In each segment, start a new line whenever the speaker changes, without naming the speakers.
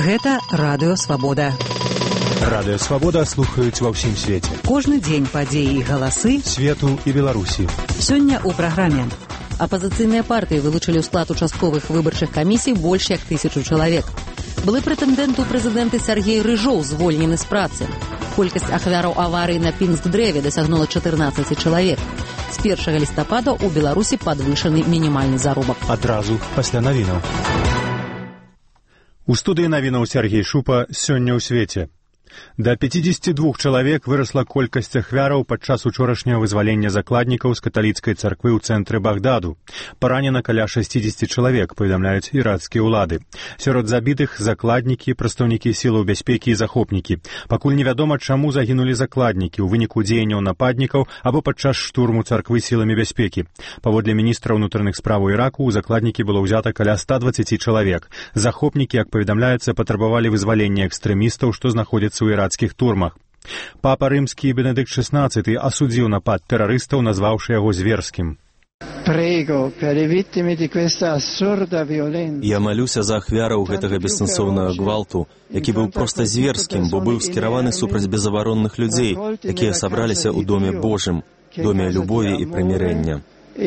Гэта Радыё Свабода.
Радыё Свабода слухаюць ва ўсім свеце.
Кожны дзень падзеі і галасы
свету і Беларусі.
Сёння ў праграме. Апазіцыйныя партыі вылучылі ў склад участковых выбарчых камісій больш як 1000 чалавек. Былы прэтэндэнт у прэзідэнты Сяргей Рыжоў звольнены з працы. Колькасць ахвяраў аварыі на Пінск-дрэве дасягнула 14 чалавек. З 1 лістапада ў Беларусі падвышаны мінімальны заробак.
Адразу пасля навінаў. У студыі навінаў Сяргей Шупа сёння ў свеце. Да 52 чалавек вырасла колькасць ахвяраў падчас учорашняга вызвалення закладнікаў з каталіцкай царквы ў цэнтры Багдаду. Паранена каля 60 чалавек, паведамляюць іракскія ўлады. Сярод забітых закладнікі, прадстаўнікі сілаў бяспекі і захопнікі. Пакуль невядома, чаму загінулі закладнікі ў выніку дзеянняў нападнікаў або падчас штурму царквы сіламі бяспекі. Паводле міністра ўнутраных спраў Іраку, у закладнікі было ўзята каля 120 чалавек. Захопнікі, як паведамляецца, патрабавалі вызвалення экстрэмістаў, што знаходзяцца у ірацкіх турмах. Папа рымскі Бенедыкт XVI асудзіў напад тэрарыстаў, назваўшы яго зверскім.
Я малюся за ахвяраў гэтага бессэнсоўнага гвалту, які быў проста зверскім, бо быў скіраваны супраць безабаронных людзей, якія сабраліся ў доме Божым, доме любові і прымірэння.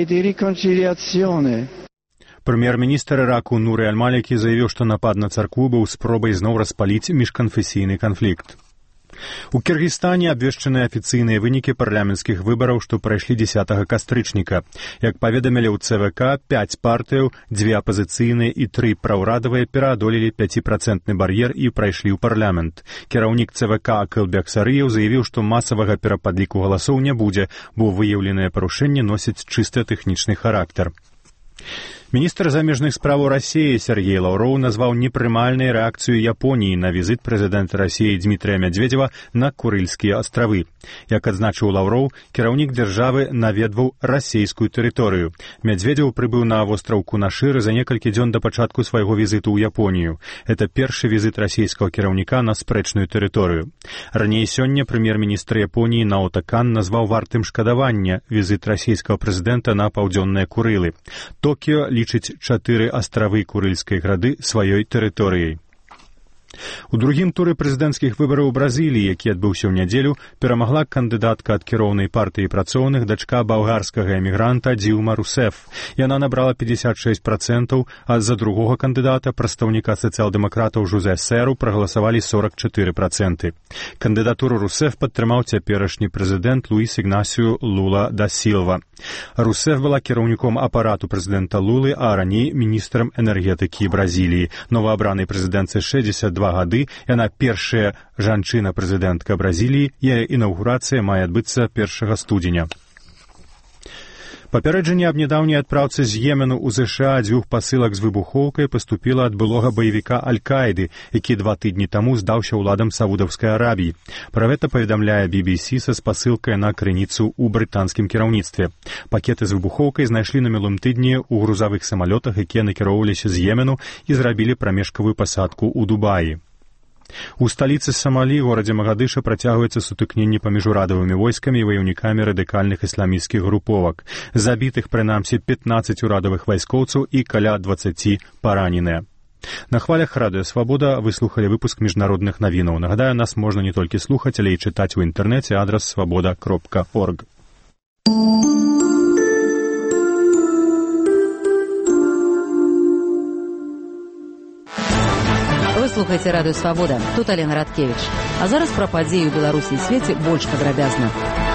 Прэм'ер-міністр Іраку Нуры Аль-Малікі заявіў, што напад на царкву быў спробай зноў распаліць міжканфесійны канфлікт. У Кіргізстане абвешчаны афіцыйныя вынікі парламенцкіх выбараў, што прайшлі 10 кастрычніка. Як паведамілі ў ЦВК, 5 партыяў, 2 апазіцыйныя і 3 праўрадавыя пераадолелі 5% бар'ер і прайшлі ў парламент. Кіраўнік ЦВК Акылбек Сарыеў заявіў, што масавага перападліку галасоў не будзе, бо выяўленыя парушэнні носяць чыста тэхнічны характар. Міністр замежных справаў Расіі Сергей Лаўроў назваў непрымальнай рэакцыю Японіі на візіт прэзідэнта Расіі Дмітрия Медведева на Курыльскія астравы. Як адзначыў Лаўроў, кіраўнік дзяржавы наведваў расійскую тэрыторыю. Медведев прыбыў на востраў Кунашыры за некалькі дзён да пачатку свайго візіту ў Японію. Это першы візіт расійскага кіраўніка на спрэчную тэрыторыю. Раней сёння прэм'ер-міністр Японіі Наото Кан назваў вартым шкадавання візіт расійскага прэзідэнта на паўдзённыя Курылы. Токіё лічыць 4 астравы Курыльскай грады сваёй тэрыторыяй. У другім туры прэзідэнцкіх выбараў у Бразіліі, які адбыўся ў нядзелю, перамагла кандыдатка ад кіроўнай партыі працоўных, дачка балгарскага эмігранта Дилма Русеф. Яна набрала 56%, а за другога кандыдата, прадстаўніка сацыял-дэмакратаў Жузе Серу, прагаласавалі 44%. Кандыдатуру Русеф падтрымаў цяперашні прэзідэнт Луіс Ігнасію Лула да Сілва. Русеф была кіраўніком апарату прэзідэнта Лулы, а раней міністрам энергетыкі Бразіліі. Новаабранай прэзідэнтцы 62 гады, яна першая жанчына-прэзідэнтка Бразіліі, яе інаўгурацыя мае адбыцца 1 студзеня. Папярэджанне аб нядаўняй адпраўцы з Йемену ў ЗША 2 пасылак з выбухоўкай паступіла ад былога баевіка Аль-Каіды, які 2 тыдні таму здаўся ўладам Саудаўскай Арабіі. Пра гэта паведамляе BBC са спасылкай на крыніцу ў брытанскім кіраўніцтве. Пакеты з выбухоўкай знайшлі на мінулым тыдні ў грузавых самалётах, якія накіроўваліся з Йемену і зрабілі прамежкавую пасадку ў Дубаі. У сталіцы Самалі, горадзе Магадыша, працягваецца сутыкненне паміж урадавымі войскамі і ваяўнікамі радыкальных ісламісцкіх груповак. Забітых, прынамсі, 15 урадавых вайскоўцаў і каля 20 параненыя. На хвалях Радыё Свабода вы слухалі выпуск міжнародных навінаў. Нагадаю, нас можна не толькі слухаць, але і чытаць у інтэрнэце, адрас свабода.орг.
Слухайце Радыё Свабода. Тут Алена Радкевіч. А зараз пра падзеі ў Беларусі і свеце больш падрабязна.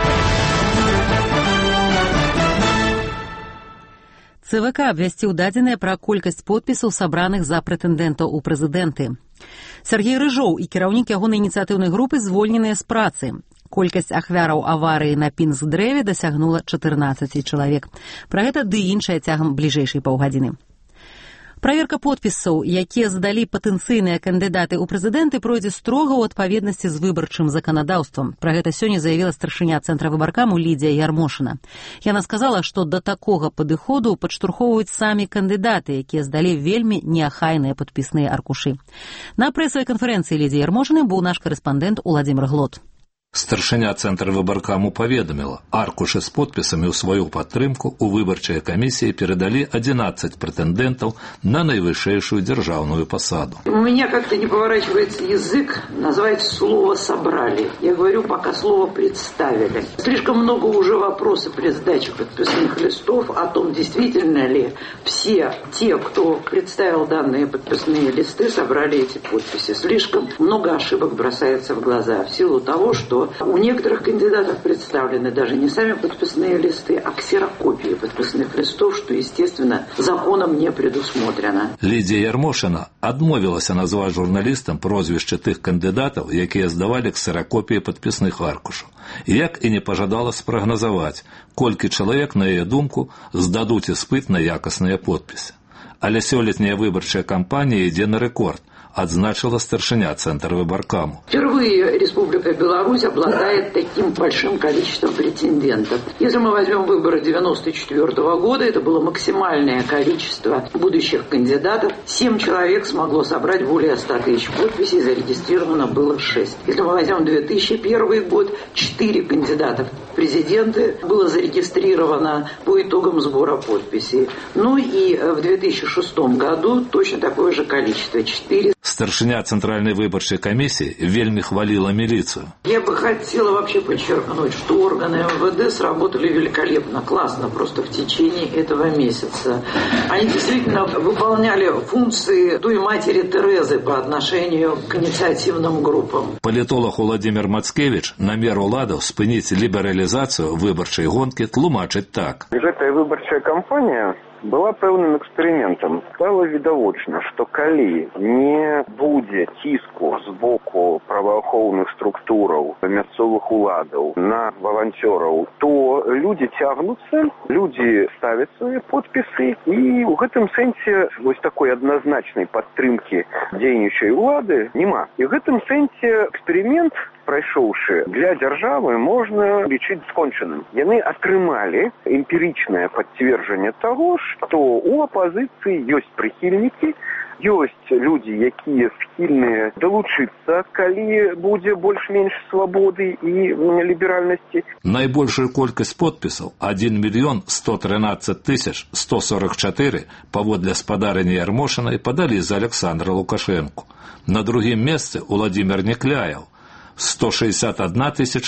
ЦВК абвясціў дадзеныя пра колькасць подпісаў, сабраных за прэтэндэнтаў у прэзідэнты. Сяргей Рыжоў і кіраўнік ягонай ініцыятыўнай групы звольненыя з працы. Колькасць ахвяраў аварыі на Пінск-дрэве дасягнула 14 чалавек. Пра гэта ды іншае цягам бліжэйшай паўгадзіны. Праверка подпісаў, якія здалі патэнцыйныя кандыдаты ў прэзідэнты, пройдзе строга ў адпаведнасці з выбарчым заканадаўствам. Пра гэта сёння заявіла старшыня цэнтра выбаркаму Лідзія Ярмошына. Яна сказала, што да такога падыходу падштурхоўваюць самі кандыдаты, якія здалі вельмі неахайныя падпісныя аркушы. На прэсавай канферэнцыі Лідзіі Ярмошыны быў наш карэспандэнт Уладзімір Глот.
Старшыня Цэнтрвыбаркаму паведаміла, аркушы з подпісамі ў сваю падтрымку ў выбарчыя камісіі перадалі 11 прэтэндэнтаў на найвышэйшую дзяржаўную пасаду.
У меня как-то не поворачивается язык назвать слово «собрали». Я говорю, пока слово «представили». Слишком много уже вопросов при сдаче подписных листов о том, действительно ли все те, кто представил данные подписные листы, собрали эти подписи. Слишком много ошибок бросается в глаза в силу того, что у некоторых кандидатов представлены даже не сами подписные листы, а ксерокопии подписных листов, что, естественно, законом не предусмотрено.
Лідія Ярмошина адмовілася назваць журналістам прозвішчы тых кандыдатаў, якія здавалі ксеракопіі падпісных аркушаў. Як і не пажадала спрагназаваць, колькі чалавек, на яе думку, здадуць іспыт на якасныя подпісы. Але сёлетняя выбарчая кампанія ідзе на рэкорд, отзначила старшыня Цэнтрвыбаркаму.
Впервые Республика Беларусь обладает таким большим количеством претендентов. Если мы возьмем выборы 1994 года, это было максимальное количество будущих кандидатов. 7 человек смогло собрать более 100 тысяч подписей, зарегистрировано было 6. Если мы возьмем 2001 год, 4 кандидатов в президенты было зарегистрировано по итогам сбора подписей. Ну и в 2006 году точно такое же количество, 4.
Старшыня Центральной выборчей комиссии вельми хвалила милицию.
Я бы хотела вообще подчеркнуть, что органы МВД сработали великолепно, классно просто в течение этого месяца. Они действительно выполняли функции той матери Терезы по отношению к инициативным группам.
Политолог Владимир Мацкевич намер уладов спынить либерализацию выборчей гонки тлумачить так.
Эта выборчая кампания была пэўным эксперыментам. Стало відавочна, што калі не будзе ціску з боку праваахоўных структураў, мясцовых уладаў на валанцёраў, то людзі цягнуцца, людзі ставяць свае подпісы, і ў гэтым сэнсе вось такой адназначнай падтрымкі дзейнічай улады няма. І ў гэтым сэнсе эксперымент, прайшоўшы для дзяржавы, можна лічыць скончаным. Яны атрымалі эмпірычнае пацверджанне таго, што у апазіцыі ёсць прыхільнікі, ёсць людзі, якія схільныя далучыцца, калі будзе больш-менш свабоды і ліберальнасці.
Найбольшую колькасць подпісаў 1 мільён 113 тысяч 144 паводле спадарыні Ярмошынай падалі за Александра Лукашэнку. На другім месцы Владимир Некляев 161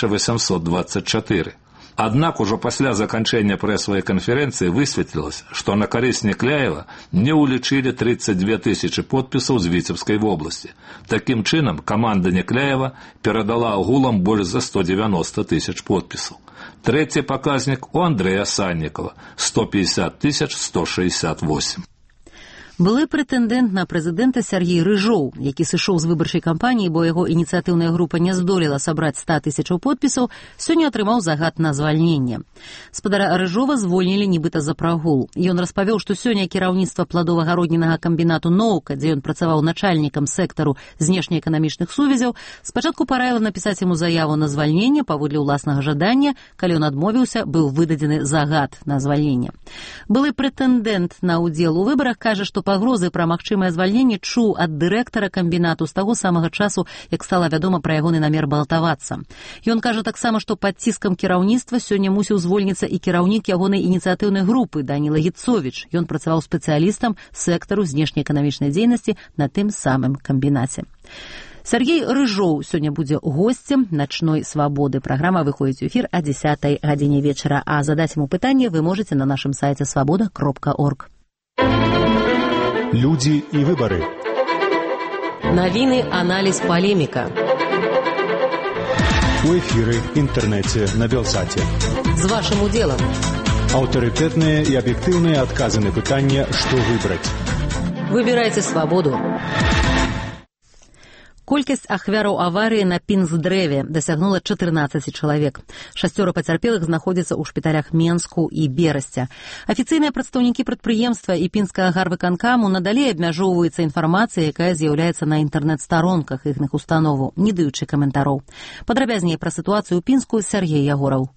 824. Аднак ужо пасля заканчэння прэсавай канферэнцыі высветлілася, што на карысць Некляева не ўлічылі 32 тысячы подпісаў з Віцебскай вобласці. Такім чынам, каманда Некляева перадала агулам больш за 190 тысяч подпісаў. Трэці паказнік у Андрэя Саннікава – 150 168.
Былы прэтэндэнт на прэзідэнта Сяргей Рыжоў, які сышоў з выбарчай кампаніі, бо яго ініцыятыўная група не здолела сабраць 100 тысячаў подпісаў, сёння атрымаў загад на звальненне. Спадара Рыжова звольнілі нібыта за прагул. Ён распавёў, што сёння кіраўніцтва пладова-гароднінага камбінату «Ноўка», дзе ён працаваў начальнікам сектару знешнеэканамічных сувязяў, спачатку параіла напісаць яму заяву на звальненне паводле ўласнага жадання. Калі ён адмовіўся, быў выдадзены загад на звальненне. Былы прэтэндэнт на ўдзел у выбарах кажа, што пагрозы пра магчымае звальненне чуў ад дырэктара камбінату з таго самага часу, як стала вядома пра ягоны намер балтавацца. Ён кажа таксама, што пад ціскам кіраўніцтва сёння мусіў звольніцца і кіраўнік ягонай ініцыятыўнай групы Даніла Гіцовіч. Ён працаваў спецыялістам сектару знешнеэканамічнай дзейнасці на тым самым камбінаце. Сяргей Рыжоў сёння будзе госцем начной свабоды. Праграма выходзіць у эфір о 10 гадзіне вечара, а задаць яму пытанне вы можаце на нашым сайце свабода.орг.
Людзі і выбары.
Навіны, аналіз, палеміка.
У эфіры, інтэрнэце, на Белсаце.
З вашым удзелам.
Аўтарытэтныя і аб'ектыўныя адказы на пытанне, што выбраць.
Выбірайце свабоду. Колькасць ахвяраў аварыі на Пінсдрэве дасягнула 14 чалавек. 6 пацярпелых знаходзяцца ў шпіталях Менску і Берасця. Афіцыйныя прадстаўнікі прадпрыемства і пінскага гарвыканкаму надалей абмяжоўваецца інфармацыя, якая з'яўляецца на інтэрнэт-старонках іхных установаў, не даючы каментароў. Падрабязней пра сітуацыю ў Пінску Сяргей Ягораў.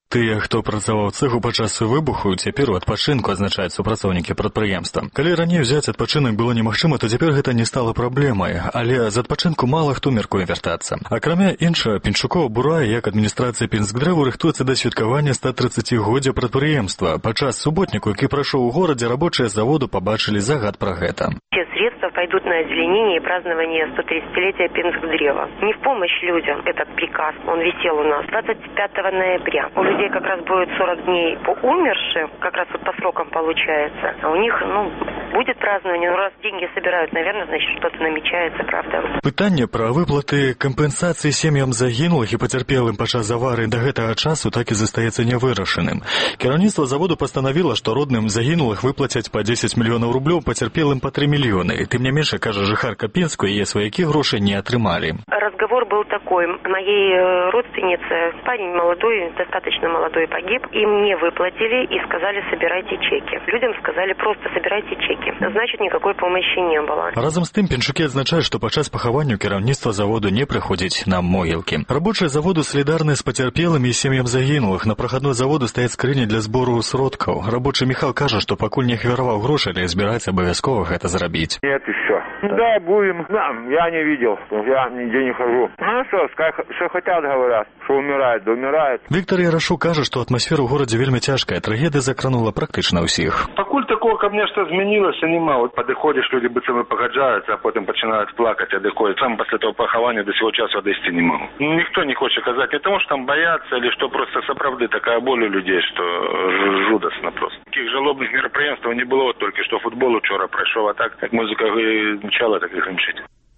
Тыя, хто працаваў цэху падчас выбуху, цяпер у адпачынку, адзначаюць супрацоўнікі прадпрыемства. Калі раней узяць адпачынак было немагчыма, то цяпер гэта не стала праблемай, але з адпачынку мала хто мяркуе вяртацца. Акрамя іншага, Пінчукова бурае, як адміністрацыя Пінскдрэву рыхтуецца да святкавання 130-годдзя прадпрыемства. Падчас суботніку, які прайшоў у горадзе, рабочыя заводу побачылі загад пра гэта.
Все средства пойдут на озеленение и празднование 130-летия Пинскдрева. Не в помощь людям этот приказ, он висел у нас 25 ноября. У людей как раз будет 40 дней по умершим, как раз вот по срокам получается. А у них, будет празднование, раз деньги собирают, наверное, значит, что-то намечается, правда.
Пытанне пра выплаты кампенсацыі сем'ям загінулых і пацярпелым падчас аварыі да гэтага часу так і застаецца нявырашаным. Кіраўніцтва заводу пастанавіла, што родным загінулых выплацяць па 10 мільёнаў рублёў, пацярпелым па 3 мільёны. Тым не менш, кажа жыхарка Пінску, яе сваякі грошы не атрымалі.
Разговор был такой. Моей родственнице парень молодой, достаточно молодой погиб. Им не выплатили и сказали, собирайте чеки. Людям сказали, просто собирайте чеки. Значит, никакой помощи не было.
Разом з тым, Пінчукі адзначаюць, што падчас пахавання кіраўніцтва заводу не прыходзіць на могілкі. Рабочыя заводу салідарны з пацярпелымі і сем'ям загінулых. На прахадной заводу стаяць скрыні для збору сродкаў. Рабочы Міхал кажа, што пакуль не ахвяраваў грошы, але збіраецца абавязкова гэта зрабіць.
Нет еще. Да, будем. Да, я не видел. Я нигде не хожу. Что хотят, говорят. Что умирает, да умирает.
Віктор Ярашу кажа, што атмасфера ў горадзе вельмі цяжкая. Трагедыя закранула практычна ўсіх.
Пакуль такого ко мне што змянілася, нема. Вот падыходзіш, люди быццам і пагаджаюцца, а потым пачынаюць плакаць, адыходзяць. Сам пасля того пахавання до сего часу адысці не могу. Ніхто не хоча казаць не тому, што там бояться, или што просто сапраўды такая боль у людей, што жудасна просто. Таких жалобных мерапрыемстваў не было, толькі што футбол учора прайшоў, а так, як музыка гучала, так і грымчыць.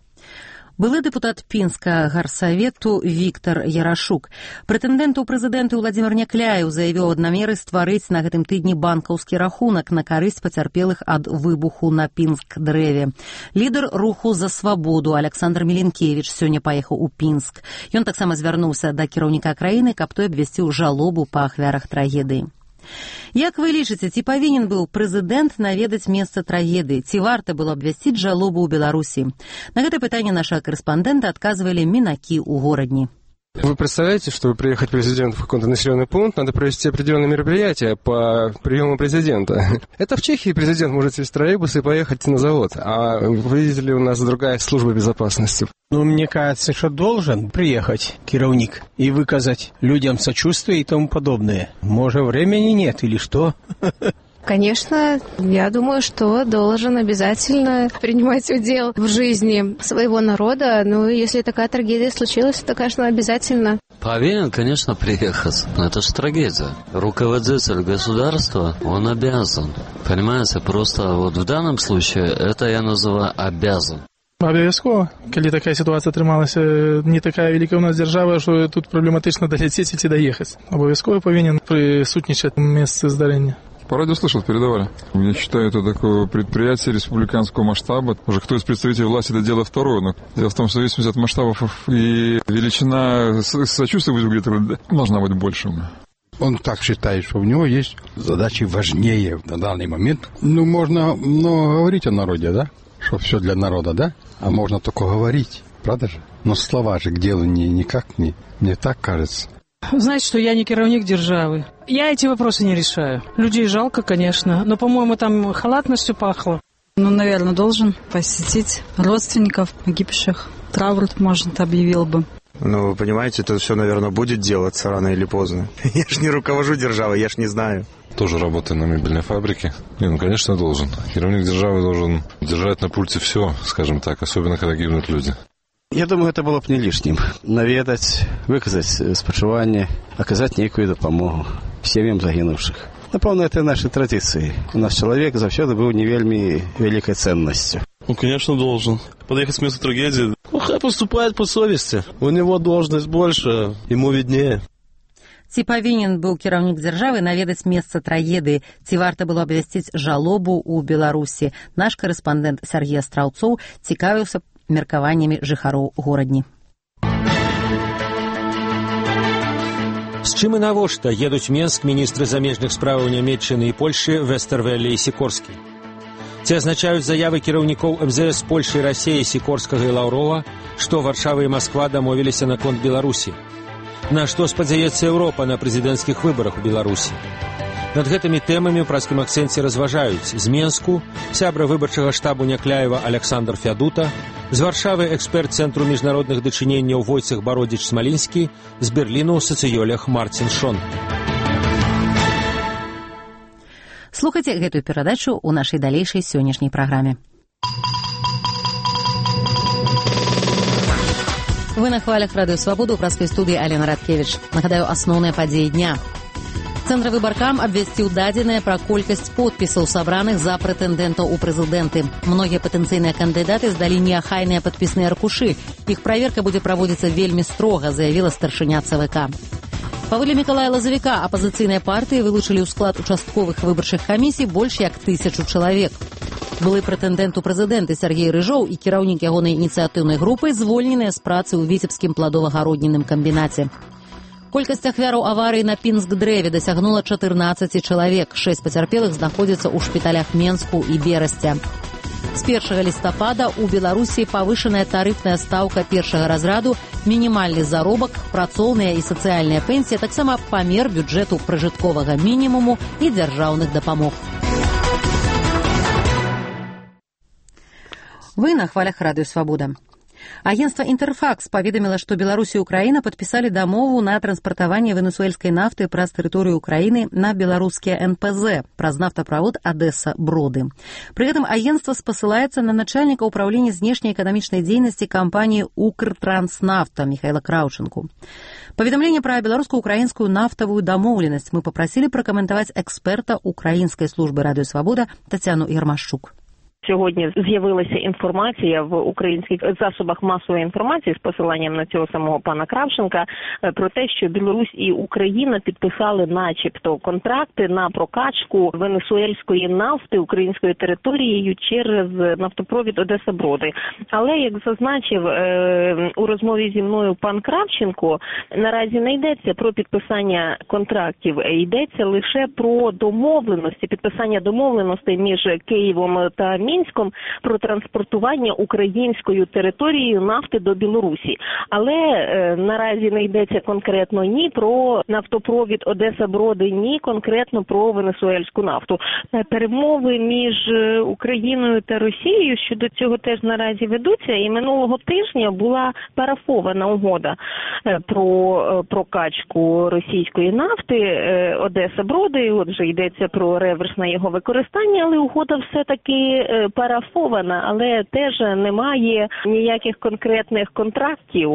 Былы дэпутат Пінска гарсавету Віктор Ярашук. Прэтэндэнт у прэзідэнты Владзімір Някляеў заявіў намеры стварыць на гэтым тыдні банкаўскі рахунак на карысць пацярпелых ад выбуху на Пінскдрэве. Лідар руху за свабоду Александр Міленкевіч сёння паехаў у Пінск. Ён таксама звярнуўся да кіраўніка краіны, каб той абвясціў жалобу па ахвярах трагедыі. Як вы лічыце, ці павінен быў прэзідэнт наведаць месца трагедыі? Ці варта было абвясціць жалобу ў Беларусі? На гэта пытанне нашага корэспандэнта адказвалі мінакі ў горадні.
Вы представляете, чтобы приехать президенту в какой-то населенный пункт, надо провести определенные мероприятия по приему президента. Это в Чехии президент может сесть в троллейбус и поехать на завод. А вы видели, у нас другая служба безопасности.
Мне кажется, что должен приехать кіраўнік и выказать людям сочувствие и тому подобное. Может, времени нет или что?
Конечно, я думаю, что должен обязательно принимать удел в жизни своего народа. Ну, если такая трагедия случилась, то, конечно, обязательно.
Повинен, конечно, приехать. Это же трагедия. Руководитель государства, он обязан. Понимаете, просто вот в данном случае это я называю обязан.
Абавязкова, калі такая ситуация атрымалася, не такая великая у нас держава, что тут проблематично долететь и доехать. Абавязкова повинен присутничать в месте здарения.
По радио слышал, передавали. Я считаю, это такое предприятие республиканского масштаба. Уже кто из представителей власти, это дело второе. Но дело в том, что в зависимости от масштабов и величина сочувствия где-то должна быть больше.
Он так считает, что у него есть задачи важнее на данный момент. Можно много говорить о народе, да? Что все для народа, да? А можно только говорить, правда же? Но слова же к делу никак не, мне так кажется.
Знаете, что я не кіраўнік державы. Я эти вопросы не решаю. Людей жалко, конечно, но, по-моему, там халатностью пахло.
Наверное, должен посетить родственников погибших. Траур, может, объявил бы.
Вы понимаете, это все, наверное, будет делаться рано или поздно. Я ж не руковожу державой, я ж не знаю.
Тоже работаю на мебельной фабрике. Конечно, должен. Кіраўнік державы должен держать на пульсе все, скажем так, особенно когда гибнут люди.
Я думаю, это было б не лишним. Наведать, выказать спачуванне, оказать некую допомогу сем'ям загінувших. Напевно, это наши традиции. У нас человек завсёды был не вельми великой ценностью.
Конечно, должен. Подъехать с места трагедии. Хай поступает по совести. У него должность больше, ему виднее.
Ці павінен быў кіраўнік дзяржавы наведаць месца трагедыі, ці варта было абвясціць жалобу ў Беларусі. Наш корэспандэнт Сергей Астраўцоў цікавіўся меркаваннямі жыхароў горадні.
З чым і навошта едуць Менск міністры замежных справаў Нямецчыны і Польшчы Вестэрвелле і Сікорскі? Ці азначаюць заявы кіраўнікоў МЗС Польшчы і Расіі Сікорскага і Лаўрова, што Варшава і Масква дамовіліся наконт Беларусі? На што спадзяецца Еўропа на прэзідэнцкіх выбарах у Беларусі? Над гэтымі тэмамі ў праскім акцэнце разважаюць з Менску сябра выбарчага штабу Някляева Александр Фядута, з Варшавы эксперт Цэнтру міжнародных дачыненняў Войцех Бародзіч-Смалінскі, з Берліну сацыёлог Марцін Шон.
Слухайце гэтую перадачу ў нашай далейшай сённяшняй праграме. Вы на хвалях Радыё Свабода, у праскай студыі Алена Радкевіч. Нагадаю, асноўныя падзеі дня. Цэнтравыбаркам абвясціў дадзеныя пра колькасць подпісаў, сабраных за прэтэндэнтаў у прэзідэнты. Многія патэнцыйныя кандыдаты здалі неахайныя падпісныя аркушы. Іх праверка будзе праводзіцца вельмі строга, заявіла старшыня ЦВК. Паводле Мікалая Лазавіка, апазіцыйныя партыі вылучылі ў склад участковых выбарчых камісій больш як 1000 чалавек. Былы прэтэндэнт у прэзідэнты Сяргей Рыжоў і кіраўнік ягонай ініцыятыўнай групы звольненыя з працы ў віцебскім пладова-гароднінным камбінаце. Колькасць ахвяраў аварыі на Пінск-дрэве дасягнула 14 чалавек. 6 пацярпелых знаходзяцца ў шпіталях Менску і Берасця. З 1 лістапада ў Беларусі павышаная тарыфная стаўка першага разраду, мінімальны заробак, працоўныя і сацыяльныя пенсіі, таксама памер бюджэту пражытковага мінімуму і дзяржаўных дапамог. Вы на хвалях Радыё Свабода. Агентство «Интерфакс» паведаміла, што Беларусь і Украіна падпісалі дамову на транспартаванне венесуэльскай нафты праз тэрыторыю Украіны на беларускія НПЗ, праз нафтаправод Адэса-Броды. Пры гэтым агентства спасылаецца на начальніка ўправлення знешняй эканамічнай дзейнасці кампаніі «Укртранснафта» Михайла Краўчынку. Паведамленне пра беларуска-украінскую нафтавую дамоўленасць мы папрасілі пракаментаваць эксперта Украінскай службы Радыё Свабода Тацяну Ярмашчук.
Сьогодні з'явилася інформація в українських засобах масової інформації з посиланням на цього самого пана Кравченка про те, що Білорусь і Україна підписали начебто контракти на прокачку венесуельської нафти українською територією через нафтопровід Одеса-Броди. Але, як зазначив у розмові зі мною пан Кравченко, наразі не йдеться про підписання контрактів, йдеться лише про домовленості, підписання домовленостей між Києвом та Мінськом про транспортування українською територією нафти до Білорусі. Але наразі не йдеться конкретно ні про нафтопровід Одеса-Броди, ні конкретно про венесуельську нафту. Перемови між Україною та Росією щодо цього теж наразі ведуться, і минулого тижня була парафована угода про прокачку російської нафти Одеса-Броди. Отже, йдеться про реверсне його використання, але угода все-таки парафована, але теж немає ніяких конкретних контрактів.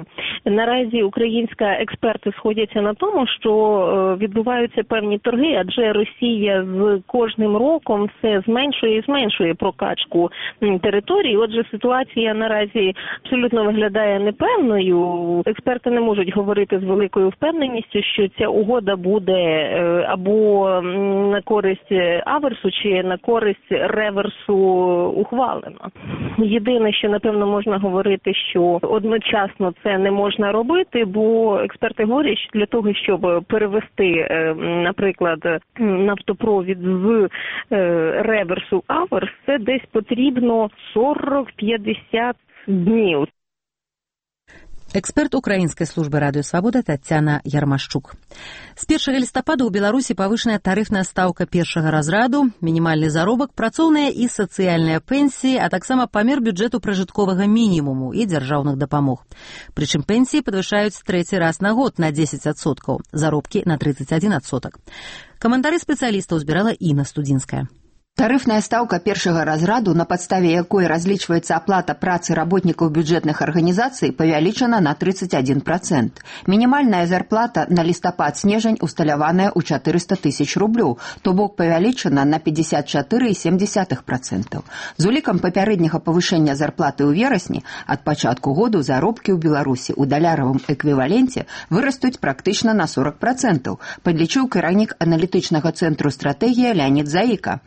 Наразі українські експерти сходяться на тому, що відбуваються певні торги, адже Росія з кожним роком все зменшує і зменшує прокачку території. Отже, ситуація наразі абсолютно виглядає непевною. Експерти не можуть говорити з великою впевненістю, що ця угода буде або на користь аверсу, чи на користь реверсу ухвалено. Єдине, що, напевно, можна говорити, що одночасно це не можна робити, бо експерти говорять, що для того, щоб перевести, наприклад, нафтопровід з реверсу аверс, це десь потрібно 40-50 днів.
Эксперт Украінскай службы Радыё Свабода Тацяна Ярмашчук. З 1 лістапада ў Беларусі павышаная тарыфная стаўка першага разраду, мінімальны заробак, працоўныя і сацыяльныя пенсіі, а таксама памер бюджэту пражытковага мінімуму і дзяржаўных дапамог. Прычым пенсіі падвышаюць трэці раз на год на 10%, заробкі на 31%. Каментары спецыялістаў збірала Інна Студзінская.
Тарыфная стаўка першага разраду, на падставе якой разлічваецца аплата працы работнікаў бюджэтных арганізацый, павялічана на 31%. Мінімальная зарплата на лістапад-снежань усталяваная ў 400 000 рублёў, то бок павялічана на 54,7%. З улікам папярэдняга павышэння зарплаты ў верасні ад пачатку году заробкі ў Беларусі ў даляравым эквіваленце вырастуць практычна на 40%, падлічыў кіраўнік аналітычнага цэнтру стратэгія Леонід Заіка.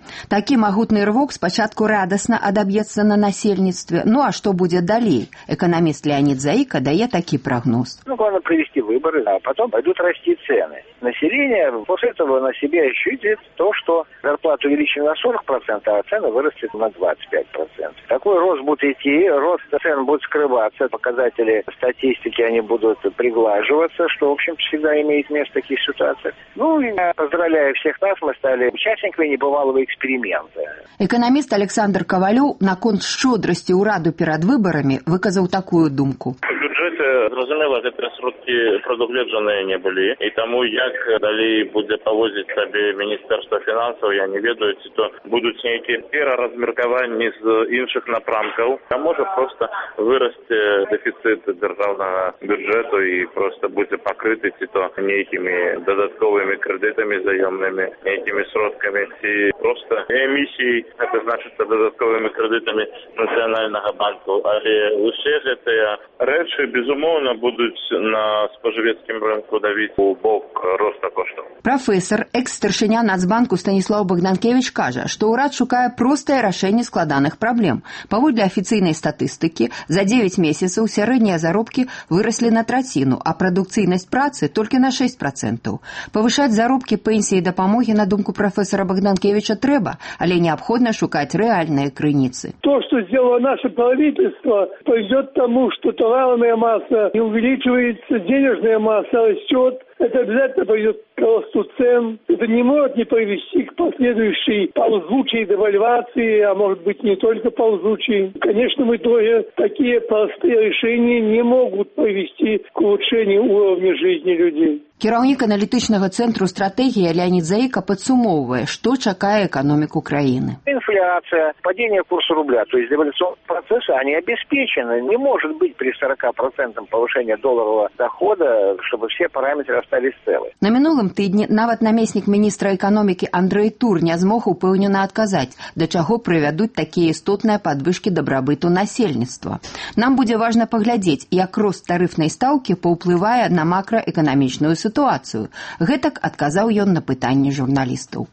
Такі магутны рывок спачатку радасна адаб'ецца на насельніцтве. Ну а што будзе далей? Эканаміст Леонид Заика дае такі прогноз.
Главное провести выборы, а потом пойдут расти цены. Население после этого на себе ощутит то, что зарплату увеличили на 40%, а цены вырастет на 25%. Такой рост будет идти, рост цен будет скрываться, показатели статистики они будут приглаживаться, что, в общем, всегда имеет место в таких ситуациях. Ну и поздравляю всех нас, мы стали участниками небывалого эксперимента.
Эканаміст Александр Кавалёў наконт шчодрасці ўраду перад выбарамі выказаў такую думку.
Зразумела, гэтыя сродкі прадугледжаныя не былі. І таму, як далей будзе павозіць сабе Міністэрства фінансаў, я не ведаю, ці то будуць нейкія пераразмеркаванні з іншых напрамкаў. А можа проста вырасце дэфіцыт дзяржаўнага бюджэту і проста будзе пакрыты ці то нейкімі дадатковымі крэдытамі заёмнымі, нейкімі сродкамі, ці проста эмісіяй, гэта значыцца дадатковымі крэдытамі Нацыянальнага банку. Але усе гэтыя рэчы, безумоўна, будуць на спажывецкім рынку давіць у бок роста коштаў.
Прафесор, экс-старшыня Нацбанку Станіслаў Багданкевіч кажа, што ўрад шукае простае рашэнне складаных праблем. Паводле афіцыйнай статыстыкі, за 9 месяцаў сярэднія заробкі выраслі на траціну, а прадукцыйнасць працы толькі на 6%. Павышаць заробкі, пенсіі і дапамогі, на думку прафесора Багданкевича, трэба, але неабходна шукаць рэальныя крыніцы.
То, что сделало наше правительство, пойдет к тому, что товарная масса не увеличивается, денежная масса растет. Это обязательно пойдет к росту цен. Это не может не привести к последующей ползучей девальвации, а может быть не только ползучей. Конечно, в итоге такие простые решения не могут привести к улучшению уровня жизни людей.
Кіраўнік аналітычнага цэнтру стратэгія Леонид Заика падсумоўвае, што чакае эканоміку краіны.
Инфляция, падение курса рубля, то есть девальвационные процессы, они обеспечены. Не может быть при 40% повышения долларового дохода, чтобы все параметры остались целы.
На мінулым тыдні нават намеснік міністра эканомікі Андрэй Тур не змог упэўнена адказаць, да чаго прывядуць такія істотныя падвышкі дабрабыту насельніцтва. Нам будзе важна паглядзець, як рост тарыфнай стаўкі паўплывае на макраэканамічную сітуацыю. Гэтак адказаў ён на пытанні журналістаў.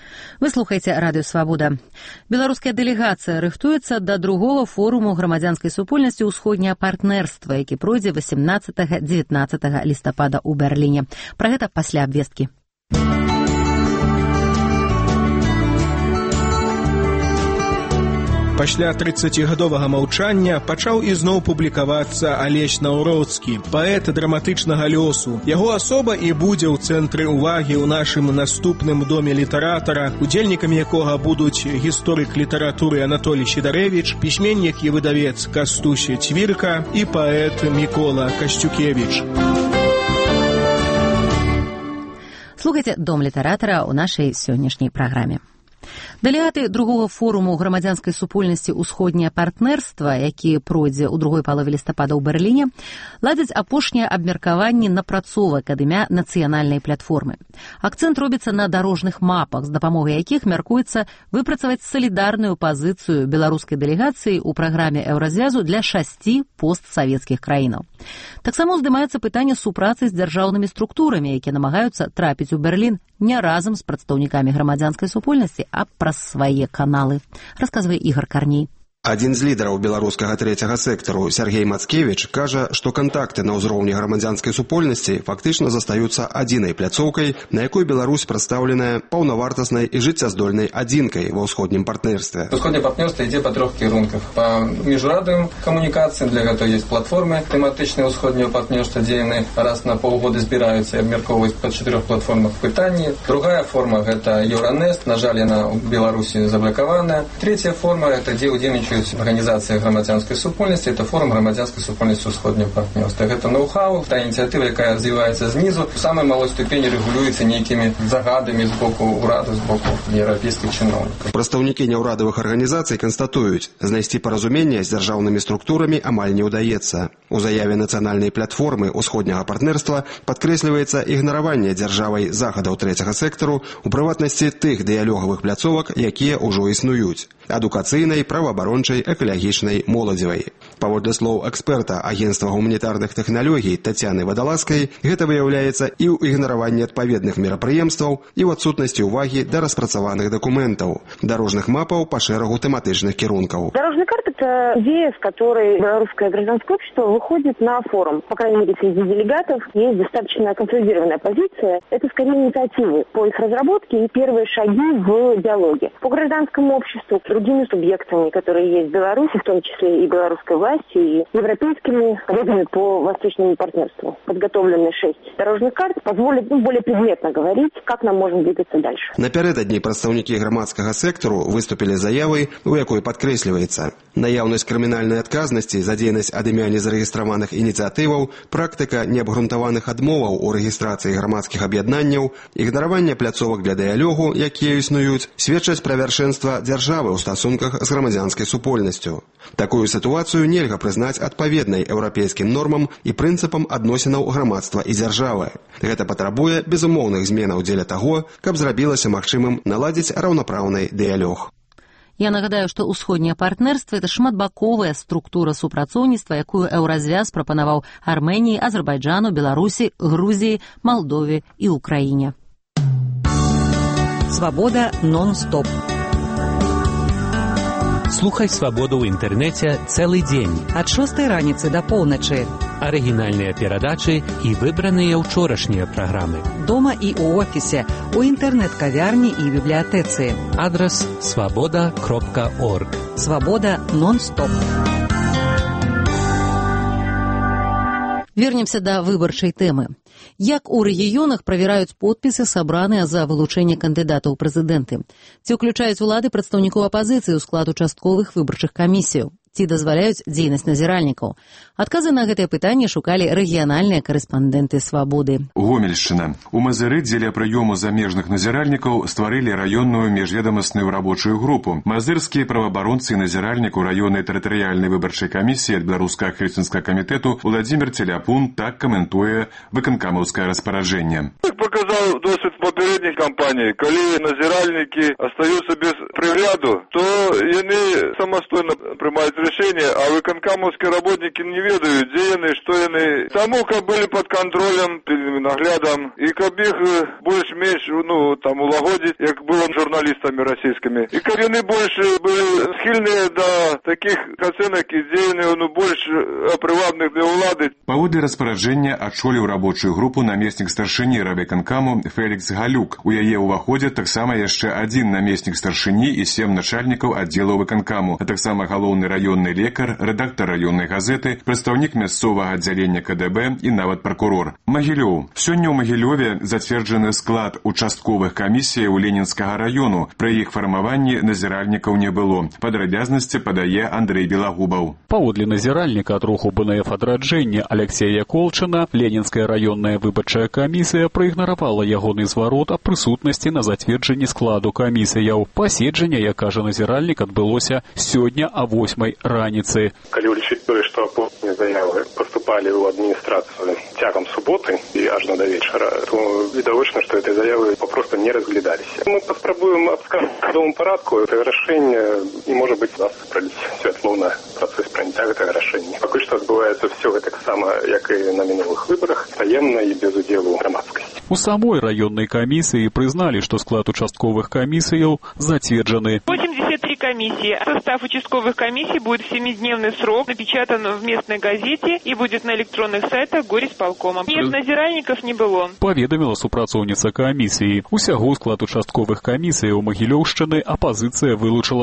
Вы слухаеце Радыё Свабода. Беларуская дэлегацыя рыхтуецца да другого форуму грамадзянскай супольнасці ўсходняе партнерства, які пройдзе 18-19 лістапада ў Берліне. Пра гэта пасля абвесткі.
Пасля 30гадовага маўчання пачаў ізноў публікавацца Алесь Наўроцкі, паэт драматычнага лёсу. Яго асоба і будзе ў цэнтры ўвагі ў нашым наступным доме літаратара, удзельнікамі якога будуць гісторык літаратуры Анатолій Сідарэвіч, пісьменнік і выдавец Кастусь Цвірка і паэт Мікола Касцюкевіч.
Слухайце дом літаратара ў нашай сённяшняй праграме. Дэлегаты другого форуму грамадзянскай супольнасці «Усходняе партнерства», які пройдзе ў другой палове лістапада ў Берліне, ладзяць апошнія абмеркаванні напрацовак ад імя нацыянальнай платформы. Акцэнт робіцца на дарожных мапах, з дапамогай якіх мяркуецца выпрацаваць салідарную пазіцыю беларускай дэлегацыі ў праграме еўразвязу для 6 постсавецкіх краінаў. Таксама ўздымаецца пытанне супрацы з дзяржаўнымі структурамі, якія намагаюцца трапіць у Берлін не разам з прадстаўнікамі грамадзянскай супольнасці, а праз свае каналы, расказвае Ігор Карней.
Адзін з лідараў беларускага трэцяга сектару Сергей Мацкевіч кажа, што кантакты на ўзроўні грамадзянскай супольнасці фактычна застаюцца адзінай пляцоўкай, на якой Беларусь прадстаўленая паўнавартаснай і жыццяздольнай адзінкай ва ўсходнім партнерстве.
Усходняе партнерство ідзе па 3 кірунках. Па міжрадовым камунікацыям, для гэтага ёсць платформы тэматычныя ўсходняе партнерства, дзе яны раз на паўгода збіраюцца і абмяркоўваюць па 4 платформах пытанні. Другая форма гэта Euronest, на жаль, яна ў Беларусі заблакаваная. Третья форма гэта дзе удзельнічаюць организация громадянской супольности, это форум громадянской супольности усходнего партнерства. Это ноу-хау, та инициатива, яка развивается снизу, в самой малой ступени регулируется некими загадами с боку урада, с боку европейских чиновников.
Прадстаўнікі няўрадавых арганізацый канстатуюць, знайсці паразумення з дзяржаўнымі структурамі амаль не ўдаецца. У заяве нацыянальнай платформы усходняга партнерства падкрэсліваецца ігнараванне дзяржавай захадаў трэцяга сектару, у прыватнасці тых дыялогавых пляцовак, якія ўжо існуюць. Адукацыйнай, праваабарончай, экалагічнай, моладзевай. Паводле слоў эксперта агенцтва гуманітарных тэхналогій Тацяны Вадаласкай, гэта выяўляецца і ў ігнараванні адпаведных мерапрыемстваў, і ў адсутнасці ўвагі да распрацаваных дакументаў, дарожных мапаў па шэрагу тэматычных кірункаў.
Дорожная карта – это идея, с которой белорусское гражданское общество выходит на форум. По крайней мере, среди делегатов есть достаточно консолидированная позиция. Это скорее инициативы по их разработке и первые шаги в диалоге. По гражданскому обществу, другими субъектами, которые есть в Беларуси, в том числе и белорусской властью, и европейскими коллегами по восточному партнерству. Подготовлены 6 дорожных карт позволят более предметно говорить, как нам можно двигаться дальше.
Напярэдадні прадстаўнікі грамадскага сектару выступілі з заявай, у якой падкрэсліваецца: наяўнасць крымінальнай адказнасці за дзейнасць ад імя незарэгістраваных ініцыятываў, практыка неабгрунтаваных адмоваў у рэгістрацыі грамадскіх аб'яднанняў, ігнараванне пляцовак для дыялогу, якія існуюць, сведчаць пра вяршэнства дзяржавы ў стасунках з грамадзянскай супольнасцю. Такую сітуацыю нельга прызнаць адпаведнай еўрапейскім нормам і прынцыпам адносінаў грамадства і дзяржавы. Гэта патрабуе безумоўных зменаў дзеля таго, каб зрабілася магчымым наладзіць раўнапраўны дыялог.
Я нагадаю, што ўсходняе партнерства – это шматбаковая структура супрацоўніцтва, якую Еўразвяз прапанаваў Арменіі, Азербайджану, Беларусі, Грузіі, Малдове і Украіне. Свабода нон-стоп.
Слухай «Свабоду» ў інтэрнэце цэлы дзень.
Ад 6 раніцы да поўначы.
Арыгінальныя перадачы і выбраныя ўчорашнія праграмы.
Дома і ў офісе, у інтэрнэт-кавярні і бібліятэцы.
Адрас swaboda.org.
Свабода нон-стоп. Вернемся да выбарчай тэмы. Як у рэгіёнах правяраюць подпісы, сабраныя за вылучэнне кандыдатаў у прэзідэнты? Ці ўключаюць улады прадстаўнікоў апазіцыі ў склад участковых выбарчых камісіяў? Ці дазваляюць дзейнасць назіральнікаў? Адказы на гэтае пытанне шукалі рэгіянальныя карэспандэнты «Свабоды».
Гомельшчына. У Мазыры дзеля прыёму замежных назіральнікаў стварылі раённую міжведамасную рабочую групу. Мазырскія праваабаронцы і назіральнік у раённай тэрытарыяльнай выбарчай камісіі ад Беларускага хрысціянскага камітэту Владзімір Целяпун так каментуе выканкамаўскае распараджэнне.
Як паказаў досвід папярэдніх кампаній, калі назіральнікі астаюцца без прыгляду, то яны самастойна прымаюць рашэнне, а выканкамаўскія работнікі не ведаюць, дзе яны, што яны. Таму, каб былі пад кантролем, пільным наглядам, і каб іх больш-менш, улагодзіць, як было журналістамі расійскімі. І каб яны больш былі схільныя да такіх ацэнак і дзеянняў, больш прывабных для ўлады.
Паводле распараджэння адчоліў рабочую групу намеснік старшыні райвыканкаму Фелікс Галюк. У яе ўваходзяць таксама яшчэ адзін намеснік старшыні і 7 начальнікаў аддзелаў выканкаму, а таксама галоўны раённы лекар, рэдактар раённай газеты, прадстаўнік мясцовага аддзялення КДБ і нават пракурор. Магілёў. Сёння ў Магілёве зацверджаны склад участковых камісіяў Ленінскага раёну. Пры іх фармаванні назіральнікаў не было. Падрабязнасці падае Андрэй Белагубаў.
Паводле назіральніка ад руху БНФ адраджэння Алексея Колчына, Ленінская раённая выбарчая камісія праігнаравала ягоны зварот о прысутнасці на зацверджанні складу камісіяў. Паседжанне, як кажа назіральнік, адбылося сёння о 8 раніцы.
Калі ўлічыць тое, што апошнія заявы паступалі ў адміністрацыю цягам суботы і аж да вечара, то відавочна, што этой заявы попросту не разглядаліся. Мы паспрабуем абскаржыць у судовым парадку гэта рашэнне і, можа быць, нас праліць святло на працэс прыняцця гэтага рашэння. Пакуль што адбываецца ўсё гэтак сама, як і на мінулых выбарах, таемна і без удзелу грамадскасці.
У самой раённай камісіі прызналі, што склад участковых камісіяў зацверджаны.
83 комиссии. Состав участковых комиссий будет в 7-дневный срок напечатан в местной газете и будет на электронных сайтах горисполкома. Нет, назиральников не было.
Паведаміла супрацоўніца камісіі. Усяго склад участковых камісій у Магілёўшчыны апазіцыя вылучыла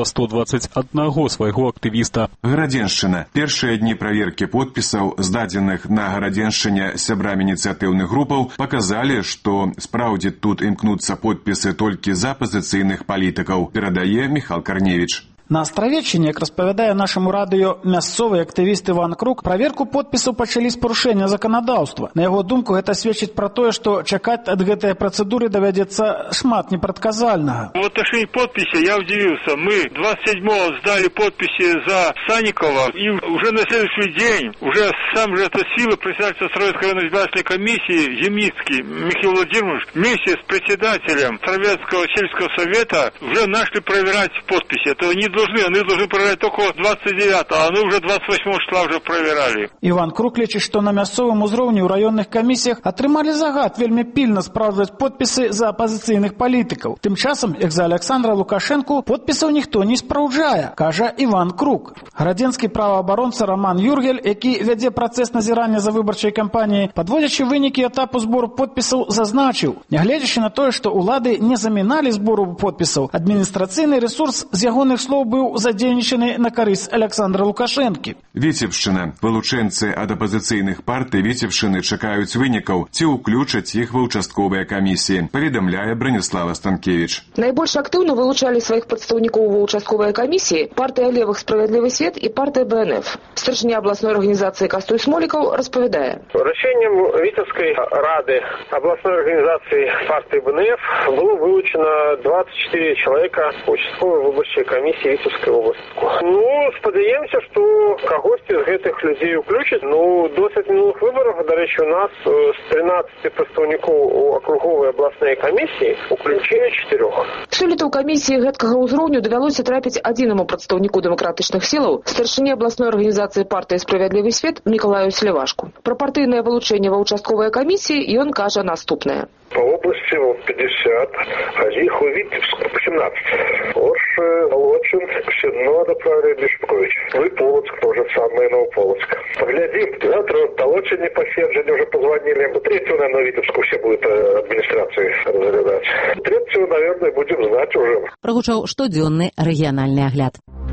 121 свайго актывіста.
Гарадзеншчына. Першыя дні праверкі подпісаў, здадзеных на Гарадзеншчыне сябрамі ініцыятыўных групаў, паказалі, што спраўдзе тут імкнуцца подпісы толькі з апазіцыйных палітыкаў, перадае Міхал Карневіч.
На Астравеччыне, як распавядае нашаму радыё мясцовы актывіст Іван Крук, праверку подпісаў пачалі з парушэння заканадаўства. На яго думку, гэта сведчыць пра тое, што чакаць ад гэтай працэдуры давядзецца шмат непрадказальнага.
В отношении подписи я удивился. Мы 27-го сдали подписи за Санникова, и уже на следующий день, уже сам же это силы председателя Саровецкой районной избирательной комиссии Земницкий Михаил Владимирович вместе с председателем Саровецкого сельского совета уже начали проверять подписи. Этого не они должны проверять только 29-го, а они уже 28 числа уже проверяли.
Іван Крук лічыць, што на мясцовым узроўні ў раённых камісіях атрымалі загад вельмі пільна спраўджваць подпісы за апазіцыйных палітыкаў. Тым часам, як за Александра Лукашенку, подпісаў ніхто не спраўджае, кажа Іван Крук. Градзенскі праваабаронца Роман Юргель, які вядзе працэс назірання за выбарчай кампаніяй, падводзячы вынікі этапу збору подпісаў, зазначыў, нягледзячы на тое, што ўлады не заміналі збору подпісаў, адміністрацыйны ресурс з ягоных слоў быў задзейнічаны на карысць Александра Лукашэнкі.
Віцебшчына. Вылучэнцы ад апазіцыйных партый Віцебшчыны чакаюць вынікаў, ці ўключаць іх ва ўчастковыя камісіі, паведамляе Браніслава Станкевич.
Найбольш актыўна вылучалі сваіх прадстаўнікоў ва ўчастковыя камісіі партыя левых «Справядлівы свет» і партыя БНФ. Старшыня абласной арганізацыі Кастуй Смолікаў распавядае.
Рашэннем Віцебскай рады абласной арганізацыі партии БНФ было вылучено 24 человека участковой выборчей комиссии Витебской области. Спадзяемся, что когосьці з гэтых людей уключаць. Досыць минулых выборов, до речи, у нас з 13 прадстаўнікоў у акруговой абласной комиссии уключили 4.
Сёлета ў камісіі гэткага ўзроўню давялося трапіць адзінаму прадстаўніку дэмакратычных сілаў, старшыне абласной арганізацыі партыі «Справядлівы свет» Мікалаю Слявашку. Пра партыйнае вылучэнне ва ўчастковыя камісіі ён кажа наступнае.
По области 50, а их у Витебска 17. Орш, Лочин, Седно доправили Бешпкович. Ну и Полоцк тоже самое, Новополоцк. Поглядим, завтра Толочин не посерджение уже позвонили. 3-го, наверное, Витебску все будет администрации разглядать. 3-го, наверное, будем знать уже.
Прогучаў штодзённы рэгіянальны агляд.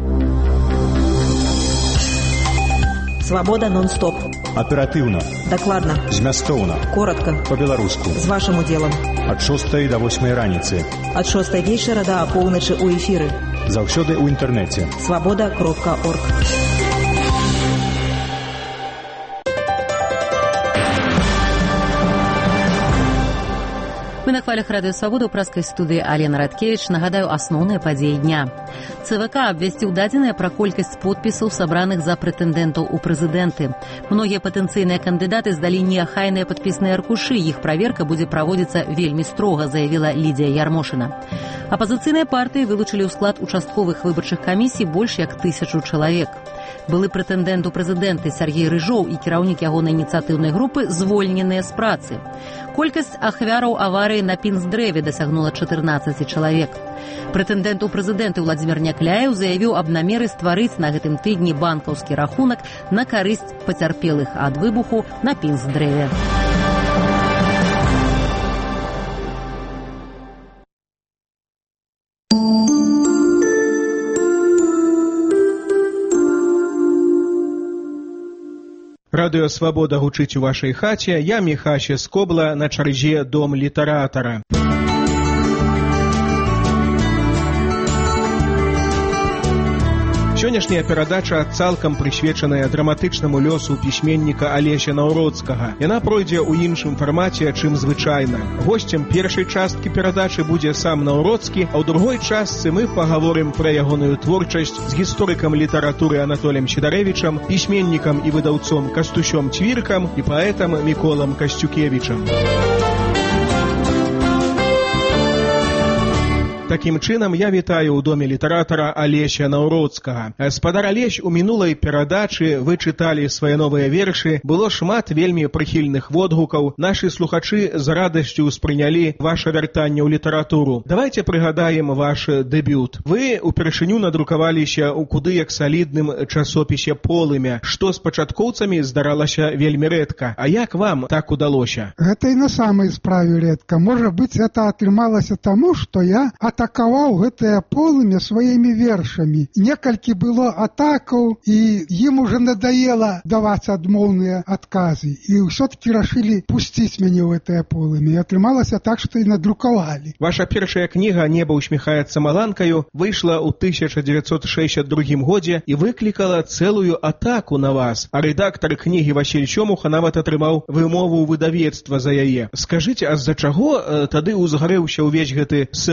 Свобода нон-стоп.
Оперативно.
Докладно.
Змястоўна.
Коротко.
По-беларуску.
З вашим удзелам.
Ад 6 до 8 раніцы.
Ад 6 вечара до апоўначы ў эфіры.
Заўсёды ў інтэрнэце.
Свобода.орг.
Мы на хвалях радыё «Свабода» ў праскай студыі Алена Радкевіч. Нагадаю асноўныя падзеі дня. ЦВК абвясціў дадзеныя пра колькасць подпісаў, сабраных за прэтэндэнтаў у прэзідэнты. Многія патэнцыйныя кандыдаты здалі неахайныя падпісныя аркушы. Іх праверка будзе праводзіцца вельмі строга, заявіла Лідзія Ярмошына. Апазіцыйныя партыі вылучылі ў склад участковых выбарчых камісій больш як 1000 чалавек. Былы прэтэндэнт у прэзідэнты Сяргей Рыжоў і кіраўнік ягонай ініцыятыўнай групы звольненыя з працы. Колькасць ахвяраў аварыі на Пінсдрэве дасягнула 14 чалавек. Прэтэндэнт у прэзідэнты Владзімір Някляеў заявіў аб намеры стварыць на гэтым тыдні банкаўскі рахунак на карысць пацярпелых ад выбуху на Пінсдрэве.
Радыё «Свабода» гучыць у вашай хаце. Я Міхася Скобла, на чарзе дом літаратара. Сённяшняя перадача цалкам прысвечаная драматычнаму лёсу пісьменніка Алеся Наўродскага. Яна пройдзе ў іншым фармаце, чым звычайна. Госцем першай часткі перадачы будзе сам Наўродскі, а ў другой частцы мы пагаворым пра ягоную творчасць з гісторыкам літаратуры Анатолем Сідарэвічам, пісьменнікам і выдаўцом Кастусём Цвіркам і паэтам Міколам Касцюкевічам. Такім чынам, я вітаю ў доме літаратара Алеся Наўродскага. Спадар Алесь, у мінулай перадачы вы чыталі свае новыя вершы, было шмат вельмі прыхільных водгукаў. Нашы слухачы з радасцю ўспрынялі ваше вяртанне ў літаратуру. Давайте прыгадаем ваш дэбют. Вы упершыню надрукаваліся ў куды як салідным часопісе «Полымя», што з пачаткоўцамі здаралася вельмі рэдка. А як вам так удалося?
Гэта і на самай справе рэдка. Можа быць, это атрымалася таму, што я атакаваў гэтае «Полымя» сваімі вершамі. Некалькі было атакаў, і ім уже надоело даваць адмоўныя адказы. І ўсё-таки рашылі пусціць мяне ў гэтае «Полымя». І атрымалася так, што і надрукавалі.
Ваша першая кніга «Неба усміхаецца маланкаю» выйшла ў 1962 годзе і выклікала цэлую атаку на вас. А рэдактар кнігі Васіль Сёмуха нават атрымаў вымову ў выдавецтва за яе. Скажыце, а з-за чаго тады ўзгарэўся ўвесь гэты сыры бор?